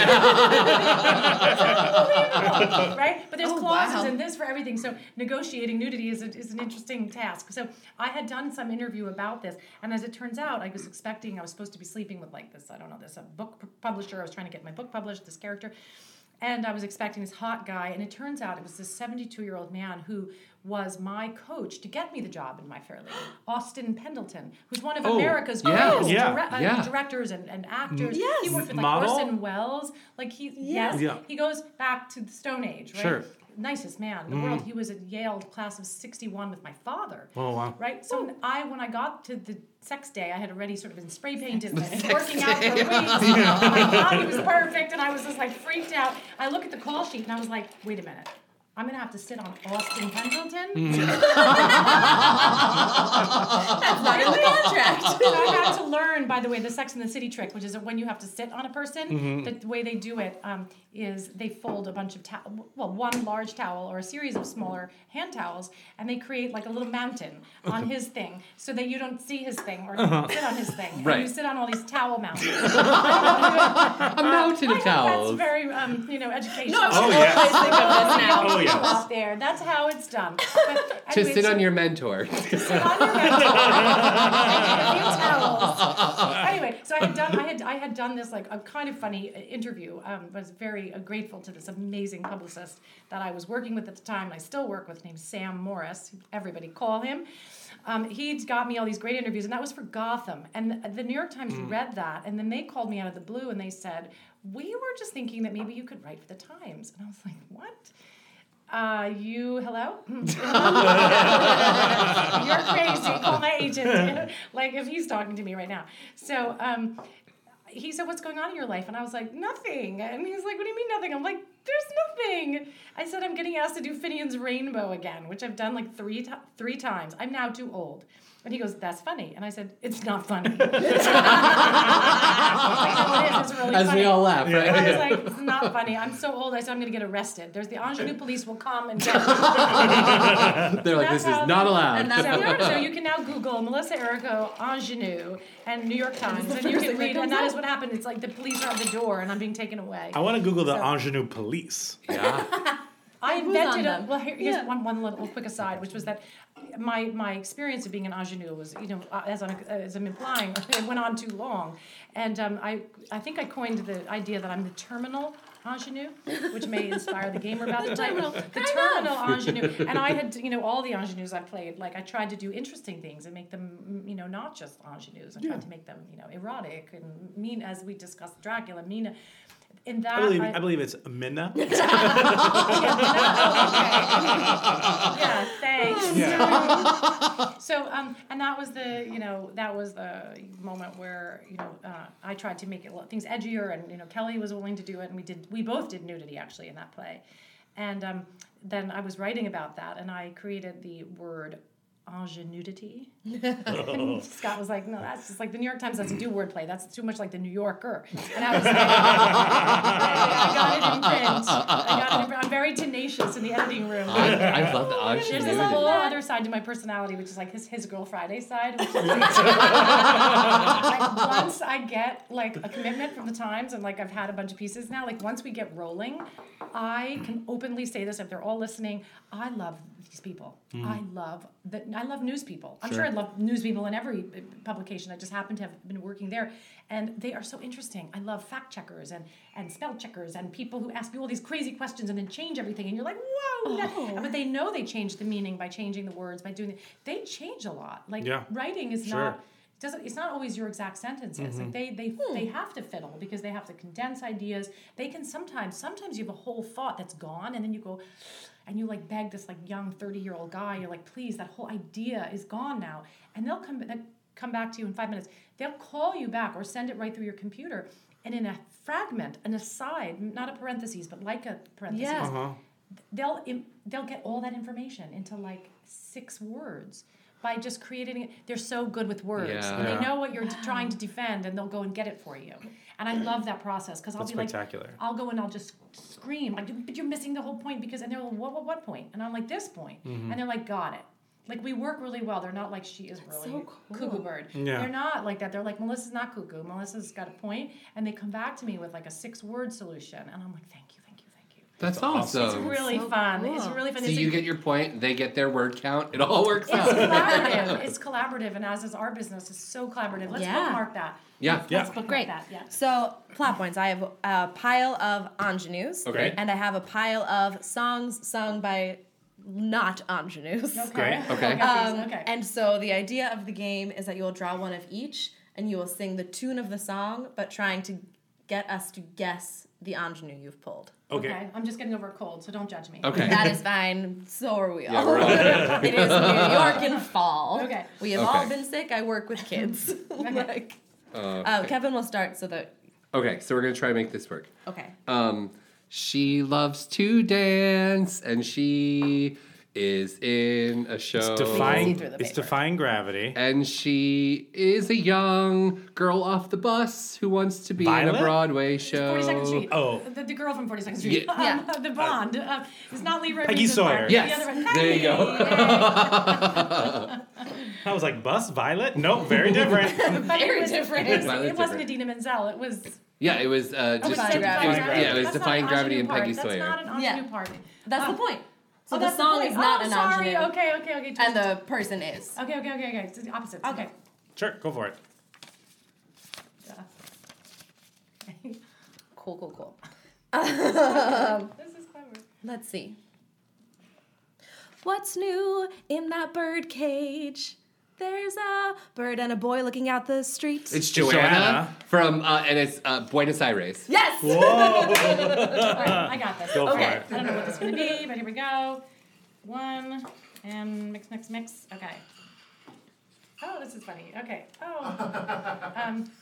C: unbelievable, right? But there's
G: Oh,
C: clauses
G: wow.
C: in this for everything. So negotiating nudity is, a, is an interesting task. So I had done some interview about this, and as it turns out, I was expecting, I was supposed to be sleeping with like this, I don't know, this a book p- publisher. I was trying to get my book published, this character. and I was expecting this hot guy, and it turns out it was this seventy-two-year-old man who was my coach to get me the job in My Fair Lady, Austin Pendleton, who's one of
I: Oh,
C: America's
I: yeah,
C: greatest
H: yeah,
C: dire- uh,
I: yeah.
C: directors and, and actors.
G: Yes.
C: He worked with like
H: Model?
C: Orson Welles. Like he, yes,
H: Yeah.
C: he goes back to the Stone Age, right?
H: Sure.
C: Nicest man in the world. He was at Yale class of sixty-one with my father.
H: Oh, wow.
C: Right? So I, when I got to the sex day, I had already sort of been spray painted and been working out for weeks. My body was perfect, and I was just like freaked out. I look at the call sheet, and I was like, wait a minute. I'm going to have to sit on Austin Pendleton?
G: That's not in the contract.
C: So I had to learn, by the way, the Sex and the City trick, which is that when you have to sit on a person,
H: Mm-hmm.
C: the way they do it um, is they fold a bunch of towel, well, one large towel or a series of smaller hand towels, and they create like a little mountain on his thing so that you don't see his thing or
H: Uh-huh.
C: sit on his thing.
I: Right.
C: And you sit on all these towel mountains.
I: A mountain
C: I
I: of
C: know
I: towels.
C: that's very, um, you know, educational.
G: No, I'm
H: Oh,
G: sure
H: yes.
G: always think of this now.
H: Oh, yes.
C: Out there. That's how it's done. But
I: To
C: anyway,
I: sit
C: so-
I: on your mentor.
C: sit on your mentor and get a few towels. Anyway, so I had done I had I had done this like a kind of funny uh, interview. Um, was very uh, grateful to this amazing publicist that I was working with at the time, and I still work with, named Sam Morris. Everybody call him. Um, he'd got me all these great interviews, and that was for Gotham. And the, the New York Times read that, and then they called me out of the blue, and they said, "We were just thinking that maybe you could write for the Times." And I was like, "What?" Uh, you, hello? You're crazy. Call my agent. Like, if he's talking to me right now. So, um, he said, what's going on in your life? And I was like, nothing. And he's like, what do you mean nothing? I'm like, there's nothing. I said, I'm getting asked to do Finian's Rainbow again, which I've done like three, to- three times. I'm now too old. And he goes, that's funny. And I said, it's not funny. Like, no, it is. It's really
I: As
C: funny.
I: we all laugh, right?
C: And I was like, it's not funny. I'm so old. I said, I'm going to get arrested. There's the ingenue police will come and get me.
I: They're like,
C: That's
I: this is
C: how
I: not
C: they-
I: allowed.
G: and that's
C: So,
G: how-
C: so you can now Google Melissa Errico ingenue and New York Times, and you
G: first
C: can
G: thing that
C: read, and
G: comes
C: that
G: up.
C: is what happened. It's like the police are at the door, and I'm being taken away.
H: I want to Google the
C: So-
H: ingenue police.
I: Yeah.
C: I
G: who's
C: invented
G: on
C: a
G: them?
C: well. Here, here's
G: Yeah.
C: one one little quick aside, which was that my my experience of being an ingenue was, you know, uh, as I'm as I'm implying, it went on too long, and um, I I think I coined the idea that I'm the terminal ingenue, which may inspire the game we're about to play.
G: terminal,
C: The
G: kind
C: terminal ingenue, and I had, you know, all the ingenues I played. Like I tried to do interesting things and make them, you know, not just ingenues. I tried to make them, you know, erotic and mean, as we discussed Dracula, Mina. In that,
H: I believe,
C: I-
H: I believe it's Minna.
C: yeah, thanks.
H: Yeah.
C: So, um, and that was the, you know, that was the moment where, you know, uh, I tried to make it things edgier, and you know, Kelly was willing to do it, and we did, we both did nudity actually in that play, and um, then I was writing about that, and I created the word ingenuity. And Scott was like, no, that's just like the New York Times doesn't do wordplay. That's too much like the New Yorker. And I was like, I got it in print. I got it in print. I'm very tenacious in the editing room.
I: I, I love the
C: There's this
I: ingenuity.
C: whole other side to my personality, which is like his his Girl Friday side. Which is like, like once I get like a commitment from the Times, and like I've had a bunch of pieces now, like once we get rolling, I can openly say this if they're all listening. I love these people. I love the I love news people. I'm sure. I love news people in every uh, publication. I just happen to have been working there, and they are so interesting. I love fact checkers and and spell checkers and people who ask you all these crazy questions and then change everything, and you're like, whoa! that- But they know they change the meaning by changing the words, by doing it. They change a lot. Like
H: Yeah.
C: writing is
H: Sure.
C: not. Doesn't, it's not always your exact sentences. Like they they they have to fiddle because they have to condense ideas. They can sometimes sometimes you have a whole thought that's gone, and then you go and you like beg this like young thirty-year-old guy, you're like, please, that whole idea is gone now. And they'll come they'll come back to you in five minutes. They'll call you back or send it right through your computer. And in a fragment, an aside, not a parentheses, but like a parentheses,
G: Yeah.
H: Uh-huh.
C: they'll im- they'll get all that information into like six words by just creating it. They're so good with words.
I: Yeah.
C: And
H: Yeah.
C: they know what you're trying to defend, and they'll go and get it for you. And I love that process because I'll
H: That's
C: be like,
H: spectacular.
C: I'll go and I'll just scream like, but you're missing the whole point because, and they're like, what, what, what point? And I'm like, this point.
H: Mm-hmm.
C: And they're like, got it. Like we work really well. They're not like she is really
G: so cool.
C: cuckoo bird.
H: Yeah.
C: They're not like that. They're like, Melissa's not cuckoo. Melissa's got a point, and they come back to me with like a six word solution, and I'm like, thank you, thank you, thank you.
I: That's
C: It's
I: awesome.
C: really
G: So
C: fun.
G: cool.
C: It's really fun.
I: So
C: It's
I: you
C: a-
I: get your point, they get their word count, it all works
C: It's
I: out.
C: collaborative. It's collaborative, and as is our business, it's so collaborative. Let's
G: Yeah.
C: bookmark that.
I: Yeah.
H: Yeah.
C: Let's bookmark
G: Great.
C: that. Yeah.
G: So, plot points. I have a pile of ingenues.
I: Okay.
G: And I have a pile of songs sung by not ingenues.
C: Okay.
H: Great.
I: Okay.
C: Um,
G: Um,
C: okay.
G: And so the idea of the game is that you will draw one of each, and you will sing the tune of the song, but trying to get us to guess the ingenue you've pulled.
H: Okay.
C: I'm just getting over a cold, so don't judge me.
I: Okay.
G: That is fine. So are we all.
I: Yeah, we're all good.
G: It is New York in fall.
C: Okay.
G: We have all
I: Okay.
G: been sick. I work with kids. like,
I: Uh,
G: uh, Kevin will start so that.
I: okay, so we're gonna try to make this work.
G: Okay.
I: Um, she loves to dance, and she is in a show.
H: It's
G: see
H: defying,
G: through the
H: it's
G: paper.
H: defying gravity.
I: And she is a young girl off the bus who wants to be in
H: Violet?
I: a Broadway show.
C: forty-second Street.
H: Oh.
C: The, the girl from forty-second Street.
I: Yeah.
C: Um,
G: Yeah.
C: The Bond. Uh, it's not Lee
H: Peggy
C: Ravens's
H: Sawyer.
C: part.
I: Yes.
C: The other one.
I: There you go.
C: Peggy.
H: I was like, bus, Violet? Nope, very different.
C: But
G: Very
C: it was,
G: different.
C: It, was,
I: Violet's
C: it wasn't
I: different.
C: Idina Menzel. It was.
I: Yeah, it was uh, just
G: Defying
I: it was,
G: Gravity.
I: yeah, it was
C: That's
I: Defying
C: not an
I: Gravity and
C: ingenue
I: Peggy
C: part.
I: Sawyer.
C: That's not an
G: Yeah.
C: ingenue part.
G: That's
C: Uh,
G: the point. So
C: oh,
G: the
C: that's
G: song
C: point.
G: is not
C: oh,
G: an
C: sorry.
G: ingenue.
C: Okay, okay, okay.
G: And the person is.
C: Okay, okay, okay, okay. It's the opposites. Okay.
H: Sure, go for it.
C: Yeah.
G: Cool, cool, cool.
C: This is clever.
G: Let's see. What's new in that bird cage? There's a bird and a boy looking out the street.
I: It's Joanna,
H: Joanna.
I: from, uh, and it's uh, Buenos Aires.
G: yes!
H: Whoa!
C: All right, I got this.
H: Go for
C: okay.
H: it.
C: I don't know what this is going to be, but here we go. One, and mix, mix, mix. Okay. Oh, this is funny. Okay. Oh. Um,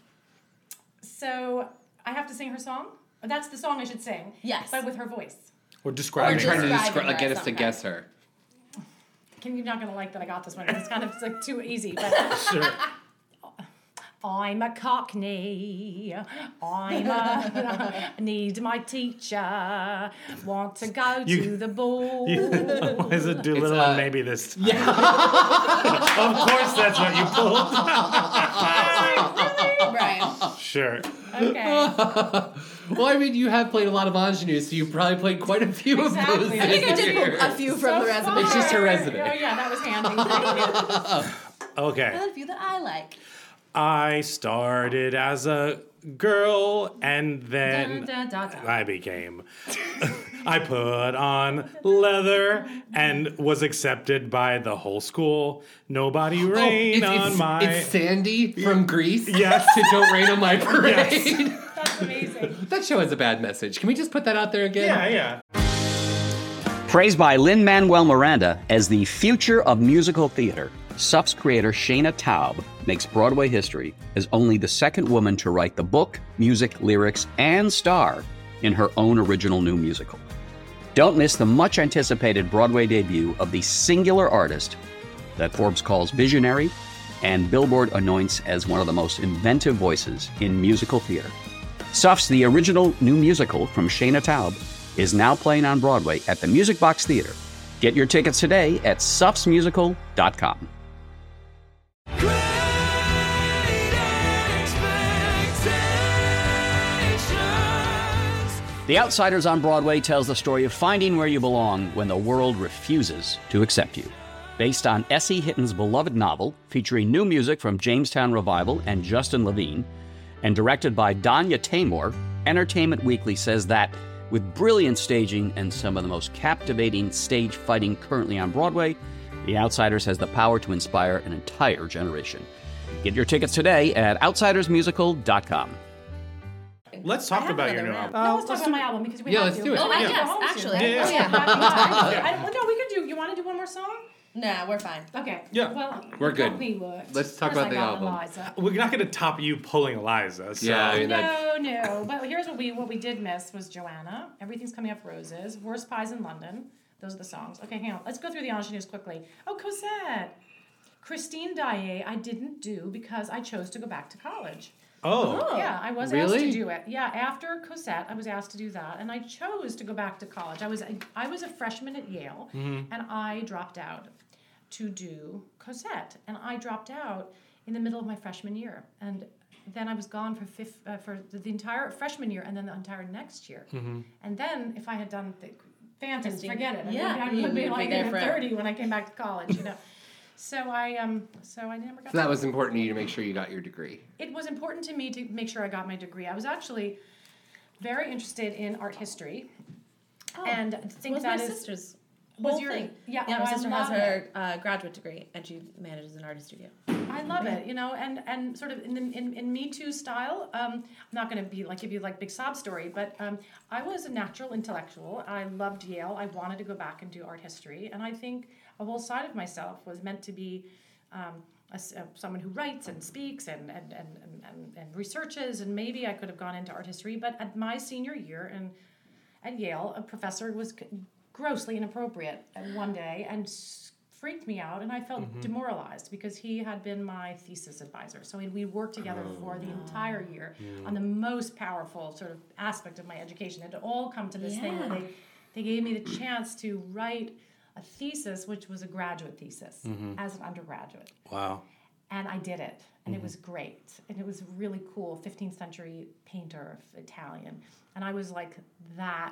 C: so I have to sing her song? Oh, that's the song I should sing.
G: Yes.
C: But with her voice.
H: We're
I: I'm
H: describing
G: Or
I: trying to
G: Describing
I: descri-
G: her
I: like, get
G: as
I: us to
G: some
I: guess her.
C: Can you're not gonna like that I got this one? It's kind of it's like too easy. But
H: Sure.
C: I'm a Cockney. I'm a need my teacher. Want to go
H: You-
C: to the ball.
H: Why is it Doolittle
I: uh,
H: and maybe this? Yeah. Of course, that's what you pulled.
G: Right.
H: Sure.
C: Okay.
I: Well, I mean, you have played a lot of ingenues, so you probably played quite a few
C: Exactly.
I: of those.
C: I think I
I: this
C: did
I: year.
G: A few from
C: So
G: the resume.
I: It's just her
C: far.
I: resume.
C: Oh yeah, that was handy. Thank you.
H: Okay.
G: A few that I like.
H: I started as a girl and then
C: Dun, dun, dun, dun.
H: I became. I put on leather and was accepted by the whole school. Nobody
I: Oh,
H: rain
I: it's,
H: on
I: it's,
H: my.
I: it's Sandy from Greece.
H: Yes.
I: To Don't Rain on My Parade.
H: Yes.
C: That's amazing.
I: That show has a bad message. Can we just put that out there again?
H: Yeah, yeah.
D: Praised by Lin-Manuel Miranda as the future of musical theater, S U F's creator Shayna Taub makes Broadway history as only the second woman to write the book, music, lyrics, and star in her own original new musical. Don't miss the much-anticipated Broadway debut of the singular artist that Forbes calls visionary and Billboard anoints as one of the most inventive voices in musical theater. S U F's The Original New Musical from Shayna Taub is now playing on Broadway at the Music Box Theater. Get your tickets today at suffs musical dot com. The Outsiders on Broadway tells the story of finding where you belong when the world refuses to accept you. Based on Essie Hitton's beloved novel, featuring new music from Jamestown Revival and Justin Levine, and directed by Danya Tamor, Entertainment Weekly says that, with brilliant staging and some of the most captivating stage fighting currently on Broadway, The Outsiders has the power to inspire an entire generation. Get your tickets today at outsiders musical dot com.
H: Let's
G: I
H: talk
G: have
H: about your
G: another
H: new
G: round.
H: album.
C: No, let's talk about my album because we
I: Yeah,
C: have
I: let's
C: to.
I: do it.
G: Oh, I
C: Yeah.
G: guess,
C: Go home
G: actually.
C: soon.
H: Yeah, yeah.
G: Oh, yeah.
C: I don't, no, we could do. You want to do one more song?
G: Nah, we're fine.
C: Okay.
H: Yeah.
C: Well,
I: We're good.
C: help me work.
I: Let's talk
C: First
I: about
C: I
I: the
C: got
I: album.
C: Eliza.
H: We're not going to top you pulling Eliza. So.
I: Yeah, I mean, that,
C: No, no. But here's what we what we did miss was Joanna. Everything's Coming Up Roses. Worst Pies in London. Those are the songs. Okay, hang on. Let's go through the ingenues quickly. Oh, Cosette. Christine Daae I didn't do because I chose to go back to college.
H: Oh.
C: Yeah, I was
I: Really?
C: asked to do it. Yeah, after Cosette, I was asked to do that, and I chose to go back to college. I was a, I was a freshman at Yale,
H: Mm-hmm.
C: and I dropped out to do Cosette, and I dropped out in the middle of my freshman year, and then I was gone for fifth, uh, for the entire freshman year and then the entire next year.
H: Mm-hmm.
C: And then if I had done the Phantoms, forget it. I
G: Yeah.
C: would, I
G: You
C: would be
G: would be
C: like
G: there
C: in
G: forever.
C: thirty when I came back to college, you know. So I um so I never got
I: So that was important to you to make sure you got your degree.
C: It was important to me to make sure I got my degree. I was actually very interested in art history.
G: Oh,
C: and I think
G: was
C: that
G: my
C: is
G: sister's
C: was
G: whole
C: your
G: thing.
C: yeah,
G: Yeah,
C: oh,
G: my
C: I
G: sister has
C: love
G: her
C: it.
G: uh, graduate degree, and she manages an artist studio.
C: I love it, you know, and, and sort of in the, in, in Me Too style. Um, I'm not going to be like give you like big sob story, but um, I was a natural intellectual. I loved Yale. I wanted to go back and do art history, and I think a whole side of myself was meant to be um, a, a, someone who writes and speaks and and, and, and and researches, and maybe I could have gone into art history. But at my senior year and at Yale, a professor was grossly inappropriate one day and freaked me out, and I felt mm-hmm. demoralized because he had been my thesis advisor. So we worked together oh. for the entire year mm. on the most powerful sort of aspect of my education. It had all come to this yeah. thing where they, they gave me the chance to write a thesis, which was a graduate thesis, mm-hmm. as an undergraduate.
H: Wow.
C: And I did it, and mm-hmm. it was great. And it was really cool, fifteenth century painter, Italian. And I was like that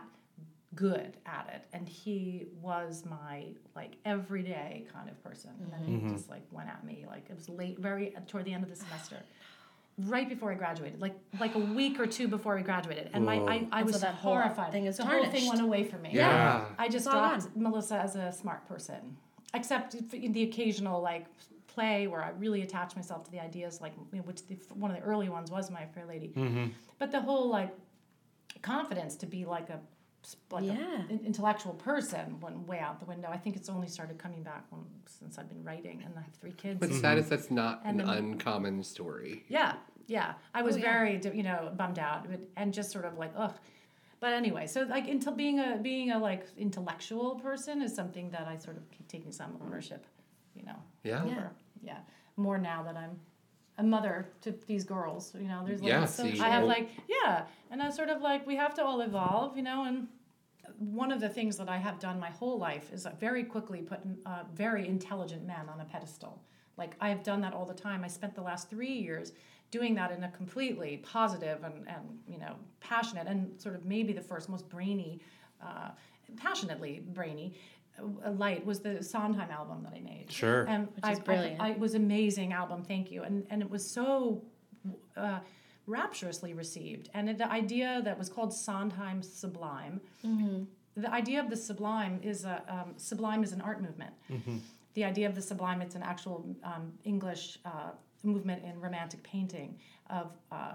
C: good at it, and he was my like everyday kind of person, and then mm-hmm. he just like went at me like it was late, very toward the end of the semester, right before I graduated, like like a week or two before we graduated, and my I, I was
G: so that
C: horrified.
G: Whole thing is
C: the
G: tarnished.
C: whole thing went away from me.
H: Yeah, yeah.
C: I just dropped Melissa as a smart person, except in the occasional like play where I really attached myself to the ideas, like you know, which the, one of the early ones was My Fair Lady, mm-hmm. but the whole like confidence to be like a like
G: yeah.
C: an intellectual person went way out the window. I think it's only started coming back when, since I've been writing, and I have three kids.
I: But sad is that's not
C: and
I: an
C: then,
I: uncommon story.
C: Yeah, yeah. I was
G: oh, yeah.
C: very, you know, bummed out and just sort of like, ugh. But anyway, so like until being a being a like intellectual person is something that I sort of keep taking some ownership, you know.
I: Yeah.
C: Over. Yeah. Yeah. More now that I'm a mother to these girls, you know. There's like
I: yeah,
C: so
I: see,
C: I have
I: well,
C: like yeah, and I sort of like we have to all evolve, you know, and. One of the things that I have done my whole life is very quickly put uh, very intelligent men on a pedestal. Like, I have done that all the time. I spent the last three years doing that in a completely positive and, and you know, passionate and sort of maybe the first most brainy, uh, passionately brainy uh, light was the Sondheim album that I made.
H: Sure.
C: And
G: Which
C: I,
G: is brilliant.
C: I, I, it was an amazing album, thank you. And, and it was so... Uh, rapturously received, and the idea that was called Sondheim Sublime. Mm-hmm. The idea of the sublime is a um, sublime is an art movement. Mm-hmm. The idea of the sublime, it's an actual um, English uh, movement in romantic painting of uh,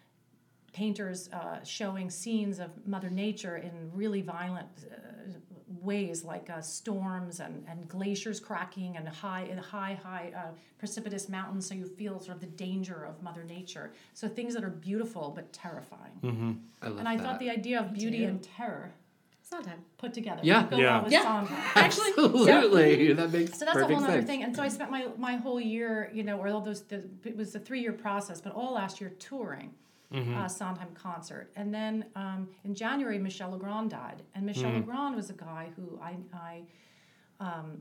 C: painters uh, showing scenes of Mother Nature in really violent uh, ways, like uh, storms and, and glaciers cracking and high, and high, high uh, precipitous mountains, so you feel sort of the danger of Mother Nature. So things that are beautiful but terrifying.
I: Mm-hmm. I love
C: and I
I: that.
C: thought the idea of beauty and terror
G: Sondheim
C: put together.
I: Yeah.
C: Go
H: Yeah.
C: well with
G: Yeah.
C: Sondheim.
G: actually
I: Absolutely, that makes
C: So that's a
I: perfect
C: whole other
I: sense.
C: thing. And so I spent my, my whole year, you know, or all those, the, it was a three-year process, but all last year touring mm-hmm. uh, Sondheim concert. And then um, in January, Michel Legrand died. And Michel mm. Legrand was a guy who I, I um,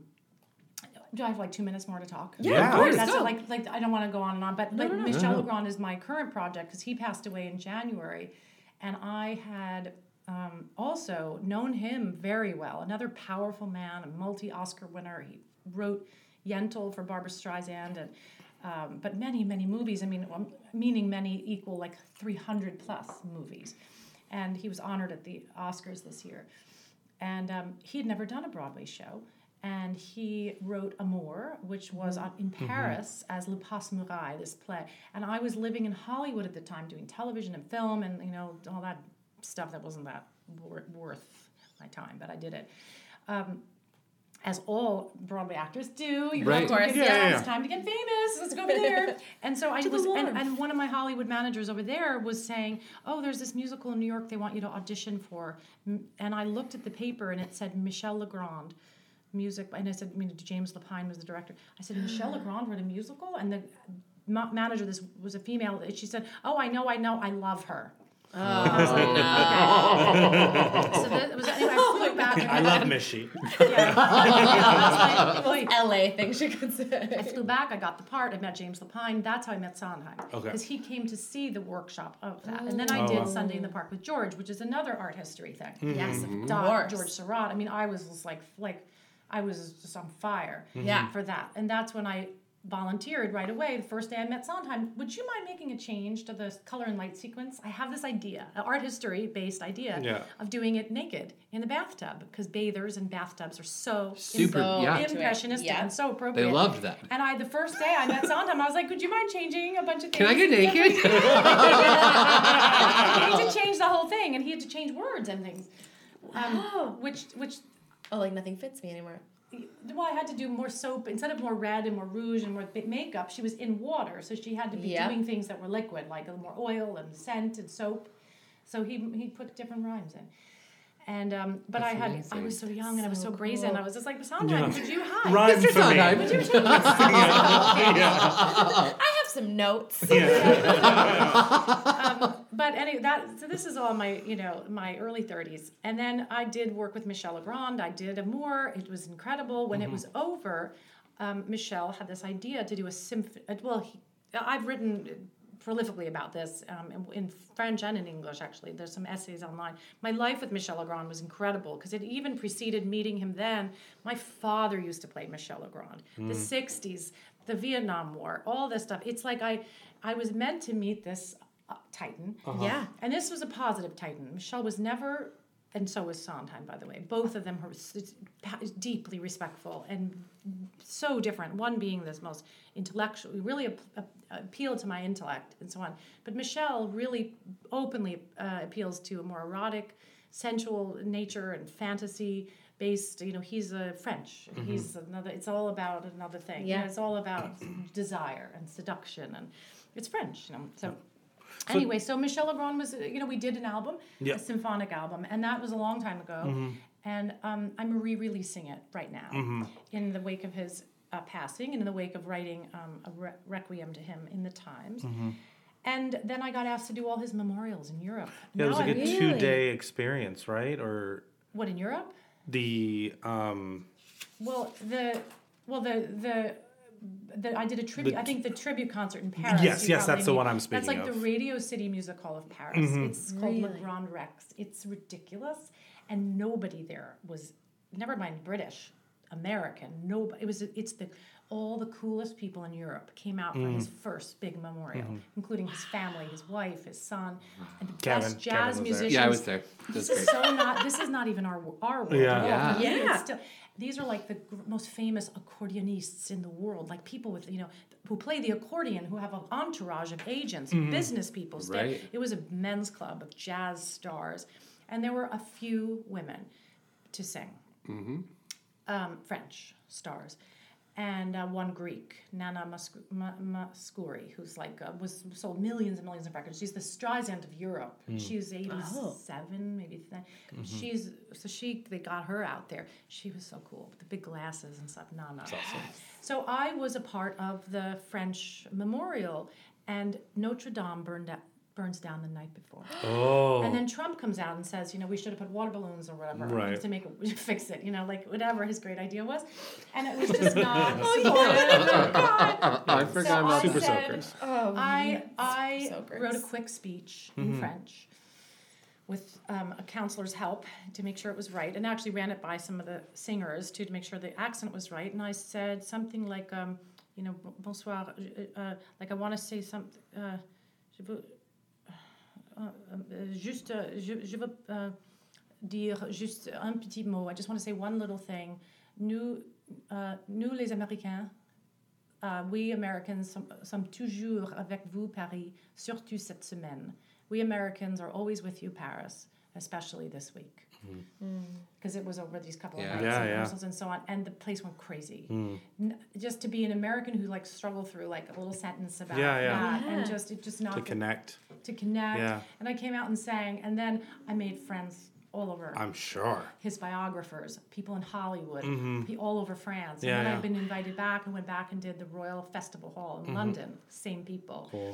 C: do I have like two minutes more to talk?
H: Yeah, yeah.
G: Of course.
C: That's
G: Go.
C: like, like I don't want to go on and on, but
G: No,
C: like
G: no, no.
C: Michel
H: No, no.
C: Legrand is my current project because he passed away in January. And I had... Um, also known him very well. Another powerful man, a multi-Oscar winner. He wrote Yentl for Barbra Streisand, and um, but many, many movies. I mean, um, meaning many equal like three hundred plus movies. And he was honored at the Oscars this year. And um, he had never done a Broadway show. And he wrote Amour, which was on, in Paris mm-hmm. as Le Passe-Muraille, this play. And I was living in Hollywood at the time doing television and film and, you know, all that stuff that wasn't that wor- worth my time, but I did it. Um, as all Broadway actors do, you
I: Right.
C: of course,
H: Yeah,
C: yeah,
H: yeah, yeah.
C: it's time to get famous. Let's go over there. And so I
G: To the
C: was, and,
G: warmth.
C: and one of my Hollywood managers over there was saying, "Oh, there's this musical in New York they want you to audition for." And I looked at the paper and it said Michel Legrand. Music, and I said, I mean, James Lapine was the director. I said, Michel Legrand wrote a musical, and the ma- manager, this was a female. She said, "Oh, I know, I know, I love her."
G: Oh,
C: I was like, okay. So that was, anyway, I flew back.
H: I love Mishy.
C: Yeah. That's my-
G: Most L A thing she could say.
C: I flew back. I got the part. I met James Lapine. That's how I met Sondheim.
H: Okay.
C: Because he came to see the workshop of that, and then I
H: Oh,
C: did
H: wow.
C: Sunday in the Park with George, which is another art history thing.
G: Yes, of
C: Doc,
G: course.
C: George Surratt. I mean, I was just like like I was just on fire.
G: Yeah.
C: For that, and that's when I volunteered right away. The first day I met Sondheim, would you mind making a change to the color and light sequence? I have this idea, an art history based idea
H: Yeah.
C: of doing it naked in the bathtub because bathers and bathtubs are so
I: Super,
G: So
I: yeah.
G: into it.
C: impressionistic
G: Yeah.
C: and so appropriate.
I: They loved that.
C: And I, the first day I met Sondheim, I was like, "Would you mind changing a bunch of things?"
I: Can I get naked?
C: He had to change the whole thing, and he had to change words and things. Um,
G: Wow.
C: Which, which,
G: Oh, like nothing fits me anymore.
C: well, I had to do more soap instead of more red and more rouge and more bi- makeup. She was in water, so she had to be
G: Yep.
C: doing things that were liquid, like a little more oil and scent and soap. So he he put different rhymes in. And um, but I had I was so young and I was so
G: So
C: brazen.
G: cool.
C: I was just like, Sondheim, would you hi?
H: Rhyme for me.
I: Sondheim.
C: Would you change your
G: I have some notes.
C: um, but anyway, that so this is all my you know my early thirties, and then I did work with Michel Legrand. I did Amour. It was incredible. When it was over, um, Michel had this idea to do a symphony. Well, he, I've written prolifically about this um, in, in French and in English. Actually, there's some essays online. My life with Michel Legrand was incredible because it even preceded meeting him. Then my father used to play Michel Legrand. The sixties, the Vietnam War, all this stuff. It's like I, I was meant to meet this uh, titan.
G: Yeah.
C: And this was a positive titan. Michelle was never, and so was Sondheim, by the way. Both of them were s- deeply respectful and so different. One being this most intellectual, really ap- ap- appealed to my intellect and so on. But Michelle really openly uh, appeals to a more erotic, sensual nature and fantasy based. You know, he's a French. He's another. It's all about another thing. You know,
G: Yeah.
C: it's all about desire and seduction, and it's French. You know, so. Anyway, so Michel Legrand was, you know, we did an album,
H: Yeah.
C: a symphonic album, and that was a long time ago. And um, I'm re-releasing it right now in the wake of his uh, passing and in the wake of writing um, a re- requiem to him in the Times. And then I got asked to do all his memorials in Europe.
H: Yeah, it was
C: Now
H: like a
C: I'm-
H: two-day experience, right? Or
C: What, in Europe?
H: the um,
C: Well, the, well, the, the, the I did a tribute,
H: The
C: I think the tribute concert in Paris.
H: Yes,
C: you
H: yes,
C: probably
H: that's the
C: mean.
H: one I'm
C: That's
H: speaking
C: like
H: of.
C: the Radio City Music Hall of Paris. It's called
G: Really?
C: Le Grand Rex. It's ridiculous. And nobody there was, never mind British, American, nobody, it was, it's the, all the coolest people in Europe came out for
H: Mm.
C: his first big memorial, including his family, his wife, his son, and the
H: Kevin-
C: best
H: Kevin
C: jazz
H: was there.
C: musicians.
I: Yeah, I was there.
C: This
I: That's
C: is
I: great.
C: so not. This is not even our our world.
H: Yeah.
C: at all.
I: Yeah.
C: For me, it's
G: Yeah.
C: still- these are like the gr- most famous accordionists in the world, like people with you know who play the accordion, who have an entourage of agents, business people. Sta-
I: Right.
C: It was a men's club of jazz stars, and there were a few women to sing. Um, French stars. And uh, one Greek, Nana Musc- Ma- Mascouri, who's like uh, was sold millions and millions of records. She's the Streisand of Europe. She's eighty-seven, maybe. Th- She's so she they got her out there. She was so cool with the big glasses and stuff. Nana. So I was a part of the French memorial, and Notre Dame burned out, burns down the night before.
H: oh,
C: And then Trump comes out and says, you know, we should have put water balloons or whatever
H: Right.
C: to make it fix it, you know, like whatever his great idea was, and it was just not supported. God.
I: I forgot
C: So
I: about
C: I
H: Super
C: said,
H: soakers.
G: Oh,
C: I I
G: So gross.
C: wrote a quick speech in French with um, a counselor's help to make sure it was right, and actually ran it by some of the singers too to make sure the accent was right. And I said something like, um, you know, bonsoir, uh, uh, like I want to say something. Uh, je veux, uh, uh, juste, uh, je, je veux uh, dire juste un petit mot. I just want to say one little thing. Nous, uh, nous les Américains, uh, we Americans sommes, sommes toujours avec vous, Paris, surtout cette semaine. We Americans are always with you, Paris, especially this week. Because it was over these couple
I: Yeah.
C: of nights
H: Yeah,
C: and
H: yeah.
C: rehearsals and so on, and the place went crazy. N- just to be an American who like struggled through like a little sentence about
H: Yeah, yeah.
C: that,
G: Yeah.
C: and just it just not
H: to connect.
C: to connect.
H: Yeah.
C: And I came out and sang, and then I made friends all over.
H: I'm sure.
C: His biographers, people in Hollywood, pe- all over France.
H: Yeah,
C: and then
H: yeah.
C: I've been invited back and went back and did the Royal Festival Hall in London. Same people.
H: Cool.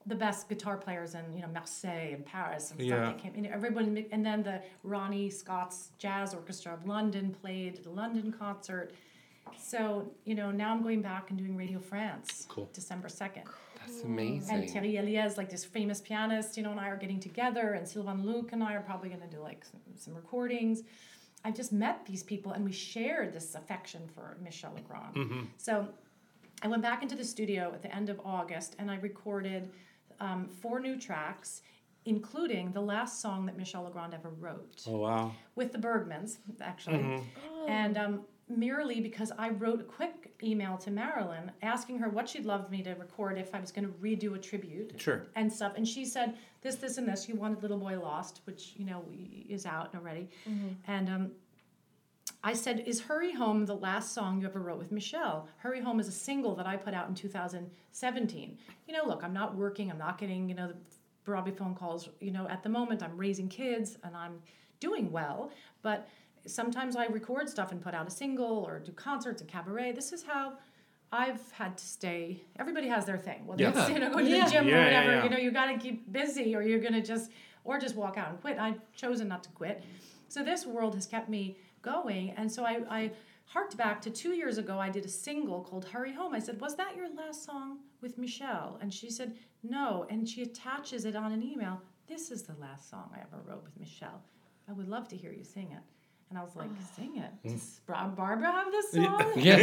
C: the best guitar players in, you know, Marseille and Paris and stuff.
H: Yeah.
C: That came, and everyone, and then the Ronnie Scott's Jazz Orchestra of London played the London concert. So, you know, now I'm going back and doing Radio France,
H: Cool.
C: December second.
I: That's amazing.
C: And Thierry Eliès, like this famous pianist, you know, and I are getting together, and Sylvain Luc and I are probably going to do like some, some recordings. I've just met these people, and we shared this affection for Michel Legrand.
H: Mm-hmm.
C: So I went back into the studio at the end of August, and I recorded um, four new tracks, including the last song that Michel Legrand ever wrote
H: Oh, wow.
C: with the Bergmans, actually.
H: Mm-hmm.
C: And um, merely because I wrote a quick email to Marilyn asking her what she'd love me to record if I was going to redo a tribute
H: Sure.
C: and stuff. And she said, this, this, and this. You wanted Little Boy Lost, which, you know, is out already.
G: Mm-hmm.
C: And um, I said, is Hurry Home the last song you ever wrote with Michel? Hurry Home is a single that I put out in two thousand seventeen. You know, look, I'm not working. I'm not getting, you know, the Broadway phone calls. You know, at the moment, I'm raising kids, and I'm doing well. But sometimes I record stuff and put out a single or do concerts and cabaret. This is how I've had to stay. Everybody has their thing. Whether
I: Yeah.
C: it's, you know, going to
G: Yeah.
C: the gym
H: Yeah,
C: or
H: yeah,
C: whatever,
H: yeah.
C: you know, you got to keep busy, or you're going to just, or just walk out and quit. I've chosen not to quit. So this world has kept me going. And so I, I harked back to two years ago. I did a single called Hurry Home. I said, was that your last song with Michel? And she said, no. And she attaches it on an email. This is the last song I ever wrote with Michel. I would love to hear you sing it. And I was like, sing it. Does Bra- Barbara have this song?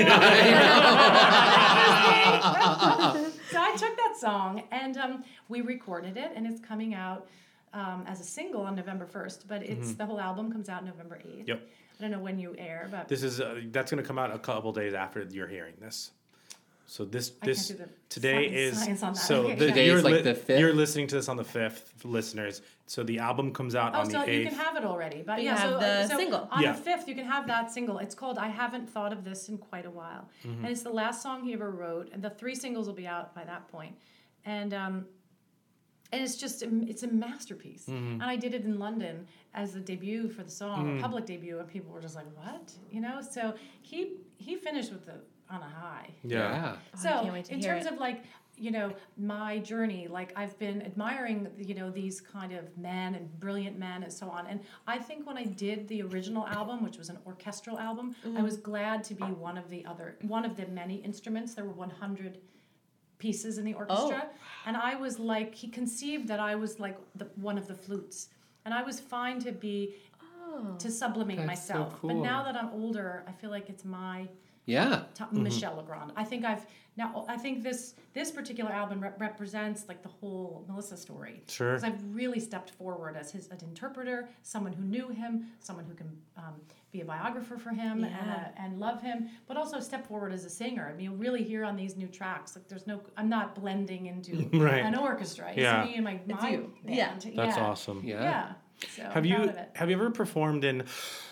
C: So I took that song, and um, we recorded it, and it's coming out um, as a single on November first. But it's the whole album comes out November eighth.
H: Yep.
C: I don't know when you air, but
H: This is uh, that's going to come out a couple days after you're hearing this. So this
C: I
H: this
C: can't do the
H: today
C: science-
H: is
C: science on that.
H: so
C: Okay,
H: the,
C: yeah.
I: Today
H: you're
I: is like the fifth?
H: You're listening to this on the fifth, listeners. So the album comes out
C: oh,
H: on
C: so
H: the
C: you
H: eighth.
C: can have it already. But
G: You
C: yeah,
G: have
C: so,
G: the
C: so
G: single.
C: on
H: Yeah.
C: the fifth, you can have that single. It's called "I Haven't Thought of This in Quite a While,"
H: Mm-hmm.
C: and it's the last song he ever wrote. And the three singles will be out by that point. And um, and it's just it's a masterpiece.
H: Mm-hmm.
C: And I did it in London as the debut for the song, a public debut, and people were just like, "What?" You know. So he he finished with the on a high.
H: yeah.
I: Yeah.
C: So
G: can't wait to
C: in
G: hear
C: terms
G: it.
C: of like, you know, my journey, like I've been admiring, you know, these kind of men and brilliant men and so on. And I think when I did the original album, which was an orchestral album, I was glad to be one of the other, one of the many instruments. There were one hundred pieces in the orchestra. And I was like, he conceived that I was like the, one of the flutes. And I was fine to be, to sublimate
I: That's so
C: myself. But
I: cool.
C: now that I'm older, I feel like it's my...
I: Yeah.
C: Ta- Michel Legrand. I think I've now. I think this this particular album rep- represents like the whole Melissa story.
H: Sure.
C: Because I've really stepped forward as his an interpreter, someone who knew him, someone who can um, be a biographer for him and
G: Yeah.
C: uh, and love him, but also step forward as a singer. I mean, you really hear on these new tracks, like there's no. I'm not blending into
H: Right.
C: an orchestra. It's
H: Yeah.
C: me and my
G: It's
C: my
G: you.
C: band.
G: Yeah.
H: That's
C: yeah.
H: awesome.
I: Yeah.
C: Yeah. So
H: Have
C: I'm
H: you
C: proud of it.
H: have you ever performed in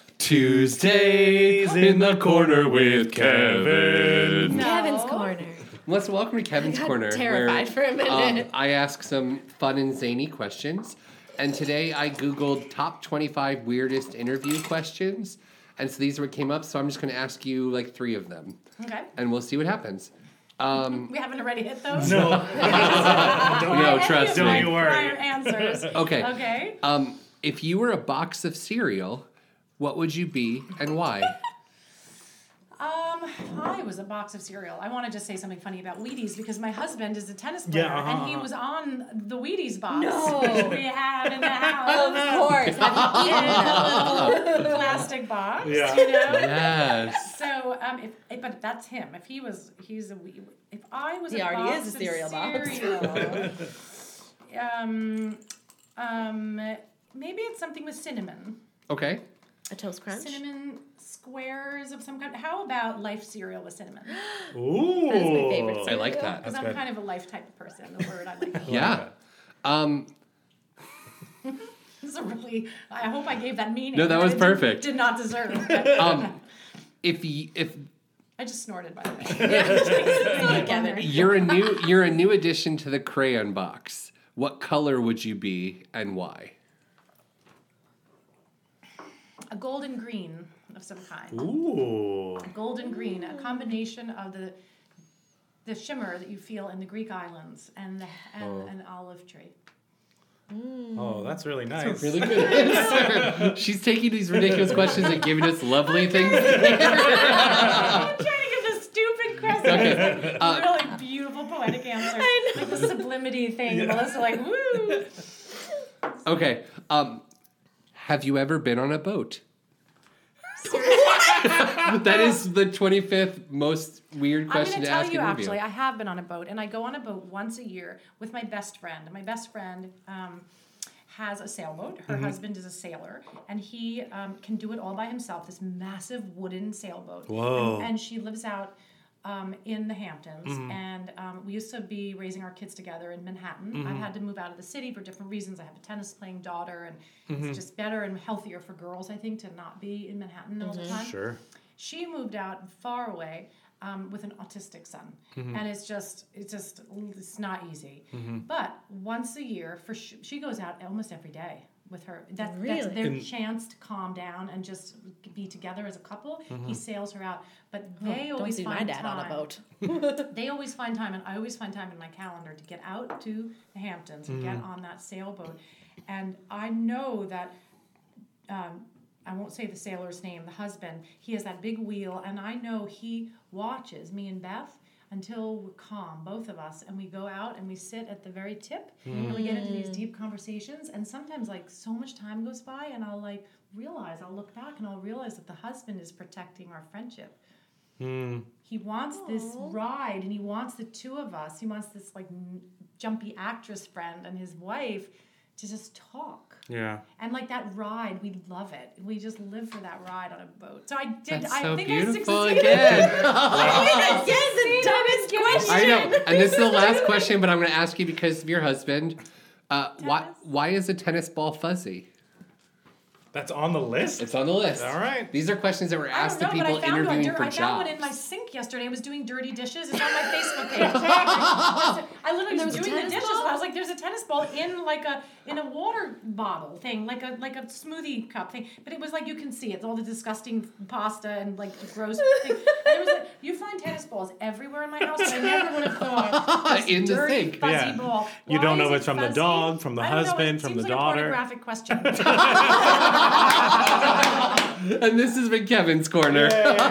H: Tuesdays in the Corner with Kevin?
C: No.
G: Kevin's Corner.
I: Let's welcome to Kevin's
G: got
I: Corner.
G: terrified for a minute.
I: Um, I ask some fun and zany questions. And today I Googled top twenty-five weirdest interview questions. And so these are what came up. So I'm just going to ask you like three of them.
C: Okay.
I: And we'll see what happens. Um,
C: We haven't already hit those.
H: No.
I: no,
C: Any
I: trust
C: of
I: me.
C: my
H: Don't you worry.
C: prior answers.
I: Okay.
C: Okay.
I: Um, if you were a box of cereal, what would you be and why?
C: Um, I was a box of cereal. I want to just say something funny about Wheaties because my husband is a tennis player
H: Yeah, uh-huh,
C: and he
H: uh-huh.
C: was on the Wheaties box,
G: No.
C: which we have in the house.
G: Of course. Have you
C: In
G: eaten
C: a little plastic box,
H: Yeah.
C: you know.
I: Yes.
C: So, um, if, if but that's him. If he was, he's a. Whe- If I was,
G: He
C: a
G: already
C: box
G: is a
C: of
G: cereal box.
C: cereal, um, um, maybe it's something with cinnamon.
I: Okay.
G: A toast crunch?
C: Cinnamon squares of some kind. How about Life cereal with cinnamon?
H: Ooh.
G: That's my favorite
I: I
G: cereal.
I: like that.
C: Because
H: That's
C: I'm
H: good.
C: kind of a life type of person. The word I like.
I: Yeah. Um,
C: This is a really. I hope I gave that meaning.
I: No, that
C: I
I: was
C: did-
I: perfect.
C: Did not deserve. But
I: um, if y- if
C: I just snorted by the way.
G: Together.
I: you're a new you're a new addition to the crayon box, what color would you be and why?
C: A golden green of some kind.
H: Ooh.
C: Golden green, a combination of the the shimmer that you feel in the Greek islands and the and
I: Oh.
C: an olive tree.
H: Oh, that's really nice.
I: Really good answer. She's taking these ridiculous questions and giving us lovely things.
C: I'm trying to give the stupid questions
I: Okay,
C: like
I: uh,
C: really beautiful poetic answer, like the sublimity thing. Melissa, like woo.
I: Okay. Um, have you ever been on a boat? That is the twenty-fifth most weird
C: I'm
I: question
C: going to
I: to
C: tell
I: ask
C: you,
I: an interview.
C: actually, I have been on a boat, and I go on a boat once a year with my best friend. My best friend um, has a sailboat. Her
H: Mm-hmm.
C: husband is a sailor, and he um, can do it all by himself, this massive wooden sailboat.
H: Whoa.
C: And, and she lives out um, in the Hamptons,
H: Mm-hmm.
C: and um, we used to be raising our kids together in Manhattan.
H: Mm-hmm.
C: I've had to move out of the city for different reasons. I have a tennis-playing daughter, and
H: Mm-hmm.
C: it's just better and healthier for girls, I think, to not be in Manhattan all the time.
H: Sure.
C: She moved out far away um, with an autistic son,
H: Mm-hmm.
C: and it's just it's just it's not easy. But once a year, for sh- she goes out almost every day with her. That, That's
G: Really?
C: their
H: And-
C: chance to calm down and just be together as a couple.
H: Mm-hmm.
C: He sails her out, but they
G: Don't
C: always
G: see
C: find
G: my dad
C: time.
G: on a boat.
C: They always find time, and I always find time in my calendar to get out to the Hamptons and get on that sailboat. And I know that. Um, I won't say the sailor's name, the husband, he has that big wheel, and I know he watches me and Beth until we're calm, both of us, and we go out and we sit at the very tip, and we get into these deep conversations, and sometimes, like, so much time goes by, and I'll, like, realize, I'll look back, and I'll realize that the husband is protecting our friendship. He wants this ride, and he wants the two of us, he wants this, like, n- jumpy actress friend and his wife to just talk.
H: Yeah.
C: And like that ride, we love it. We just live for that ride on a boat. So I did.
I: That's
C: I
I: so
C: think
I: beautiful
C: I succeeded.
I: again.
C: I think I succeeded.
G: dumbest
I: I know. And this is the last question, but I'm going to ask you because of your husband. Uh, why,
C: Tennis?
I: why is a tennis ball fuzzy?
H: That's on the list?
I: It's on the list.
H: All right.
I: These are questions that were
C: I
I: asked
C: don't
I: to
C: know,
I: people
C: but I found one.
I: interviewing for
C: I found one
I: jobs.
C: in my sink yesterday. I was doing dirty dishes. It's on my Facebook page. I literally was
G: was a
C: doing the
G: tennis
C: dishes,
G: ball?
C: and I was like, "There's a tennis ball in like a in a water bottle thing, like a like a smoothie cup thing." But it was like you can see it's all the disgusting pasta and like gross thing. And there was a, you find tennis balls everywhere in my house, but I never would have thought this
I: In the
C: dirty
I: sink.
C: fuzzy
H: Yeah.
C: ball.
H: You
C: Why
H: don't know
C: is
H: if
C: it
H: it's from the
C: fuzzy?
H: dog, from the
C: I don't know.
H: husband,
C: It
H: from
C: seems
H: the
C: like
H: daughter.
C: A pornographic question.
I: And this has been Kevin's Corner.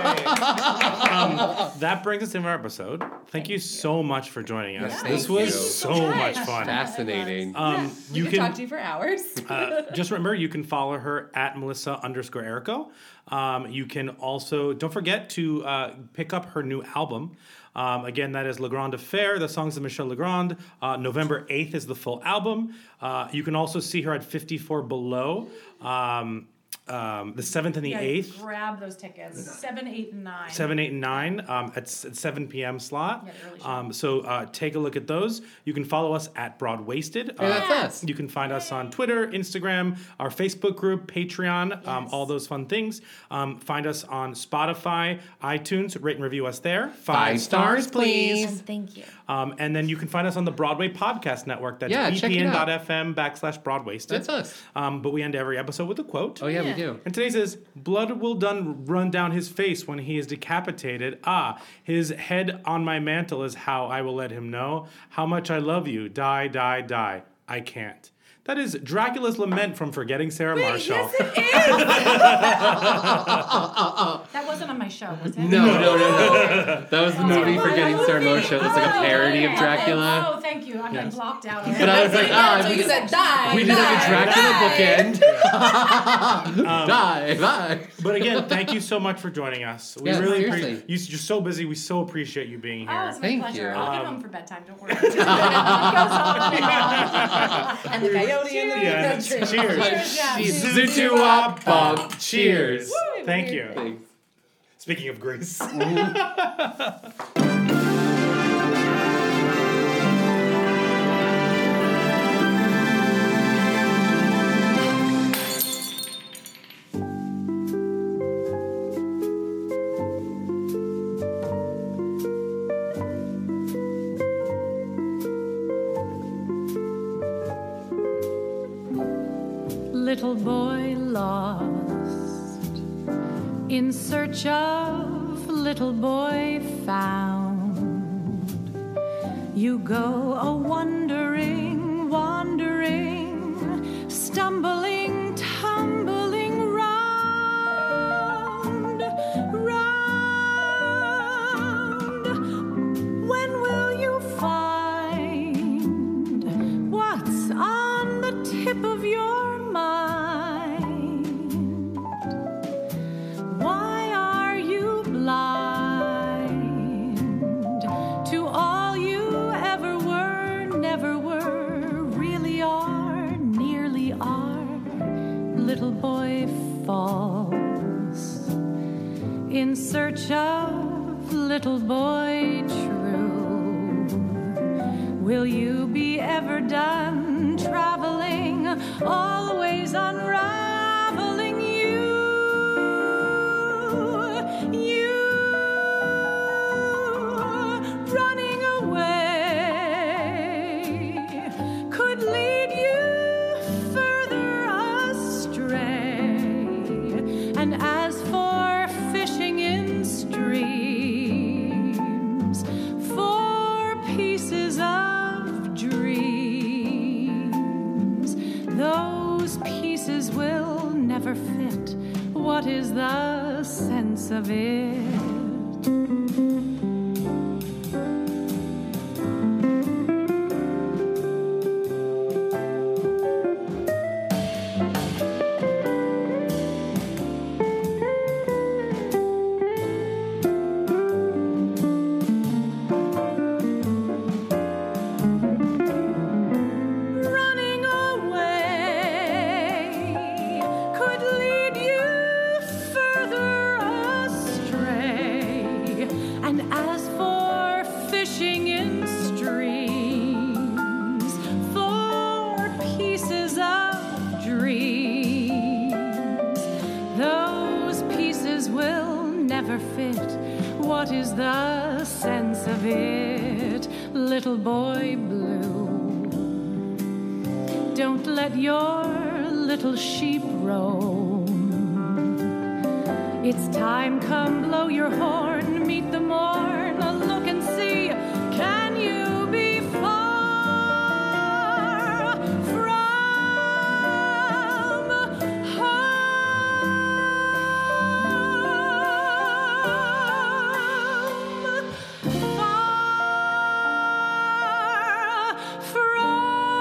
H: um, that brings us into our episode. Thank, you, so much for joining us.
I: Yes,
H: this
I: thank
H: was
I: you.
H: so much fun.
I: Fascinating.
H: Um,
G: We
H: you
G: could
H: can
G: talk to you for hours.
H: uh, just remember you can follow her at Melissa underscore Erico. Um, you can also don't forget to uh, pick up her new album. Um, again, that is Le Grand Affaire, the songs of Michel Legrand. Uh, November eighth is the full album. Uh, you can also see her at fifty-four Below. Um, Um, the seventh and the
C: Yeah,
H: eighth.
C: grab those tickets. Seven, eight, and nine.
H: Seven, eight, and nine um, at, s- at seven p.m. slot.
C: Yeah, the early show.
H: um, so uh, take a look at those. You can follow us at Broadwasted.
I: Hey, that's us.
H: You can find us on Twitter, Instagram, our Facebook group, Patreon, um, all those fun things. Um, find us on Spotify, iTunes. Rate and review us there. Five,
I: Five stars, please.
G: And thank you.
H: Um, and then you can find us on the Broadway Podcast Network. That's
I: Yeah, check it out.
H: bpn.fm backslash Broadwasted.
I: That's us.
H: Um, but we end every episode with a quote.
I: Oh, yeah, we
G: Yeah.
I: do.
H: And today says, blood will done run down his face when he is decapitated. Ah, his head on my mantle is how I will let him know how much I love you. Die, die, die. I can't. That is Dracula's Lament from Forgetting Sarah Marshall.
C: Yes, it is. That wasn't on my show, was it?
I: No, no, no, no. That was the movie
C: Oh,
I: Forgetting
C: the
I: Sarah
C: movie.
I: Marshall. It was like a
C: Oh,
I: parody of
C: okay.
I: Dracula.
C: Oh, thank you. I'm
H: Yes.
C: like blocked out.
I: But I was like, ah,
G: so
I: we
G: you
I: did,
G: said die.
I: we did like a Dracula bookend.
H: Um,
I: Die, bye.
H: But again, thank you so much for joining us. We
I: Yeah,
H: really
I: seriously.
H: appreciate you. You're so busy. We so appreciate you being
C: Oh,
H: here.
C: it's my
I: Thank
C: pleasure.
I: you.
C: I'll get
H: Um,
C: home for bedtime. Don't worry. It goes on and on.
G: And the coyote in the
H: Yeah.
G: country.
H: Cheers.
C: Cheers, yeah.
H: Zutuwa bump. Cheers.
C: Woo.
H: Thank you.
I: Thanks.
H: Speaking of Greece.
C: Little boy lost, in search of little boy found.
J: you go a-wandering, wandering, stumbling, tumbling round, round? When will you find what's on the tip of your mind? Why are you blind to all you ever were, never were, really are, nearly are? Little boy falls in search of little boy true. Will you be ever done traveling, always unraveling you, you running away could lead you further astray. And as for fishing in streams for pieces of dreams, those pieces will never fit. What is the sense of it? Running away could lead you further astray. And as for fishing in streams for pieces of dreams, those pieces will never fit. What is the sense of it, little boy blue? Don't let your little sheep roam. It's time, come blow your horn, meet the morn, look and see, can you be far from home? Far from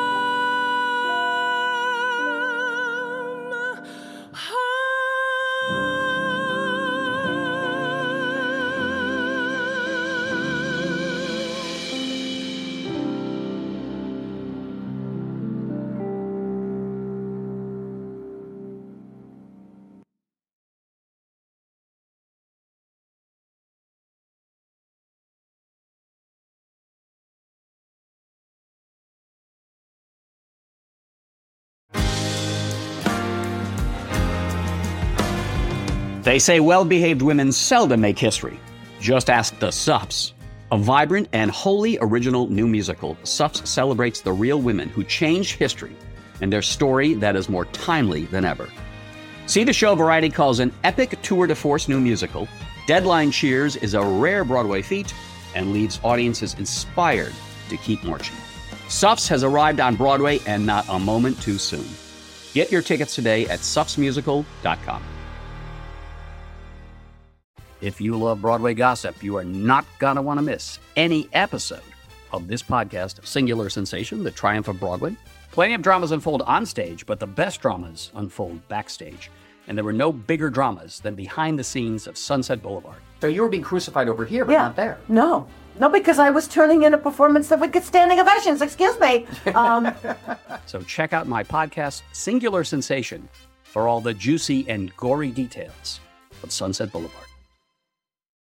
D: They say well-behaved women seldom make history. Just ask the Suffs. A vibrant and wholly original new musical, Suffs celebrates the real women who changed history and their story that is more timely than ever. See the show Variety calls an epic tour de force new musical. Deadline cheers is a rare Broadway feat and leaves audiences inspired to keep marching. Suffs has arrived on Broadway and not a moment too soon. Get your tickets today at suffs musical dot com. If you love Broadway gossip, you are not going to want to miss any episode of this podcast, Singular Sensation, The Triumph of Broadway. Plenty of dramas unfold on stage, but the best dramas unfold backstage. And there were no bigger dramas than behind the scenes of Sunset Boulevard. So you were being crucified over here, but
B: Yeah.
D: not there.
B: No. No, because I was turning in a performance that would get standing ovations. Excuse me. Um,
D: So check out my podcast, Singular Sensation, for all the juicy and gory details of Sunset Boulevard.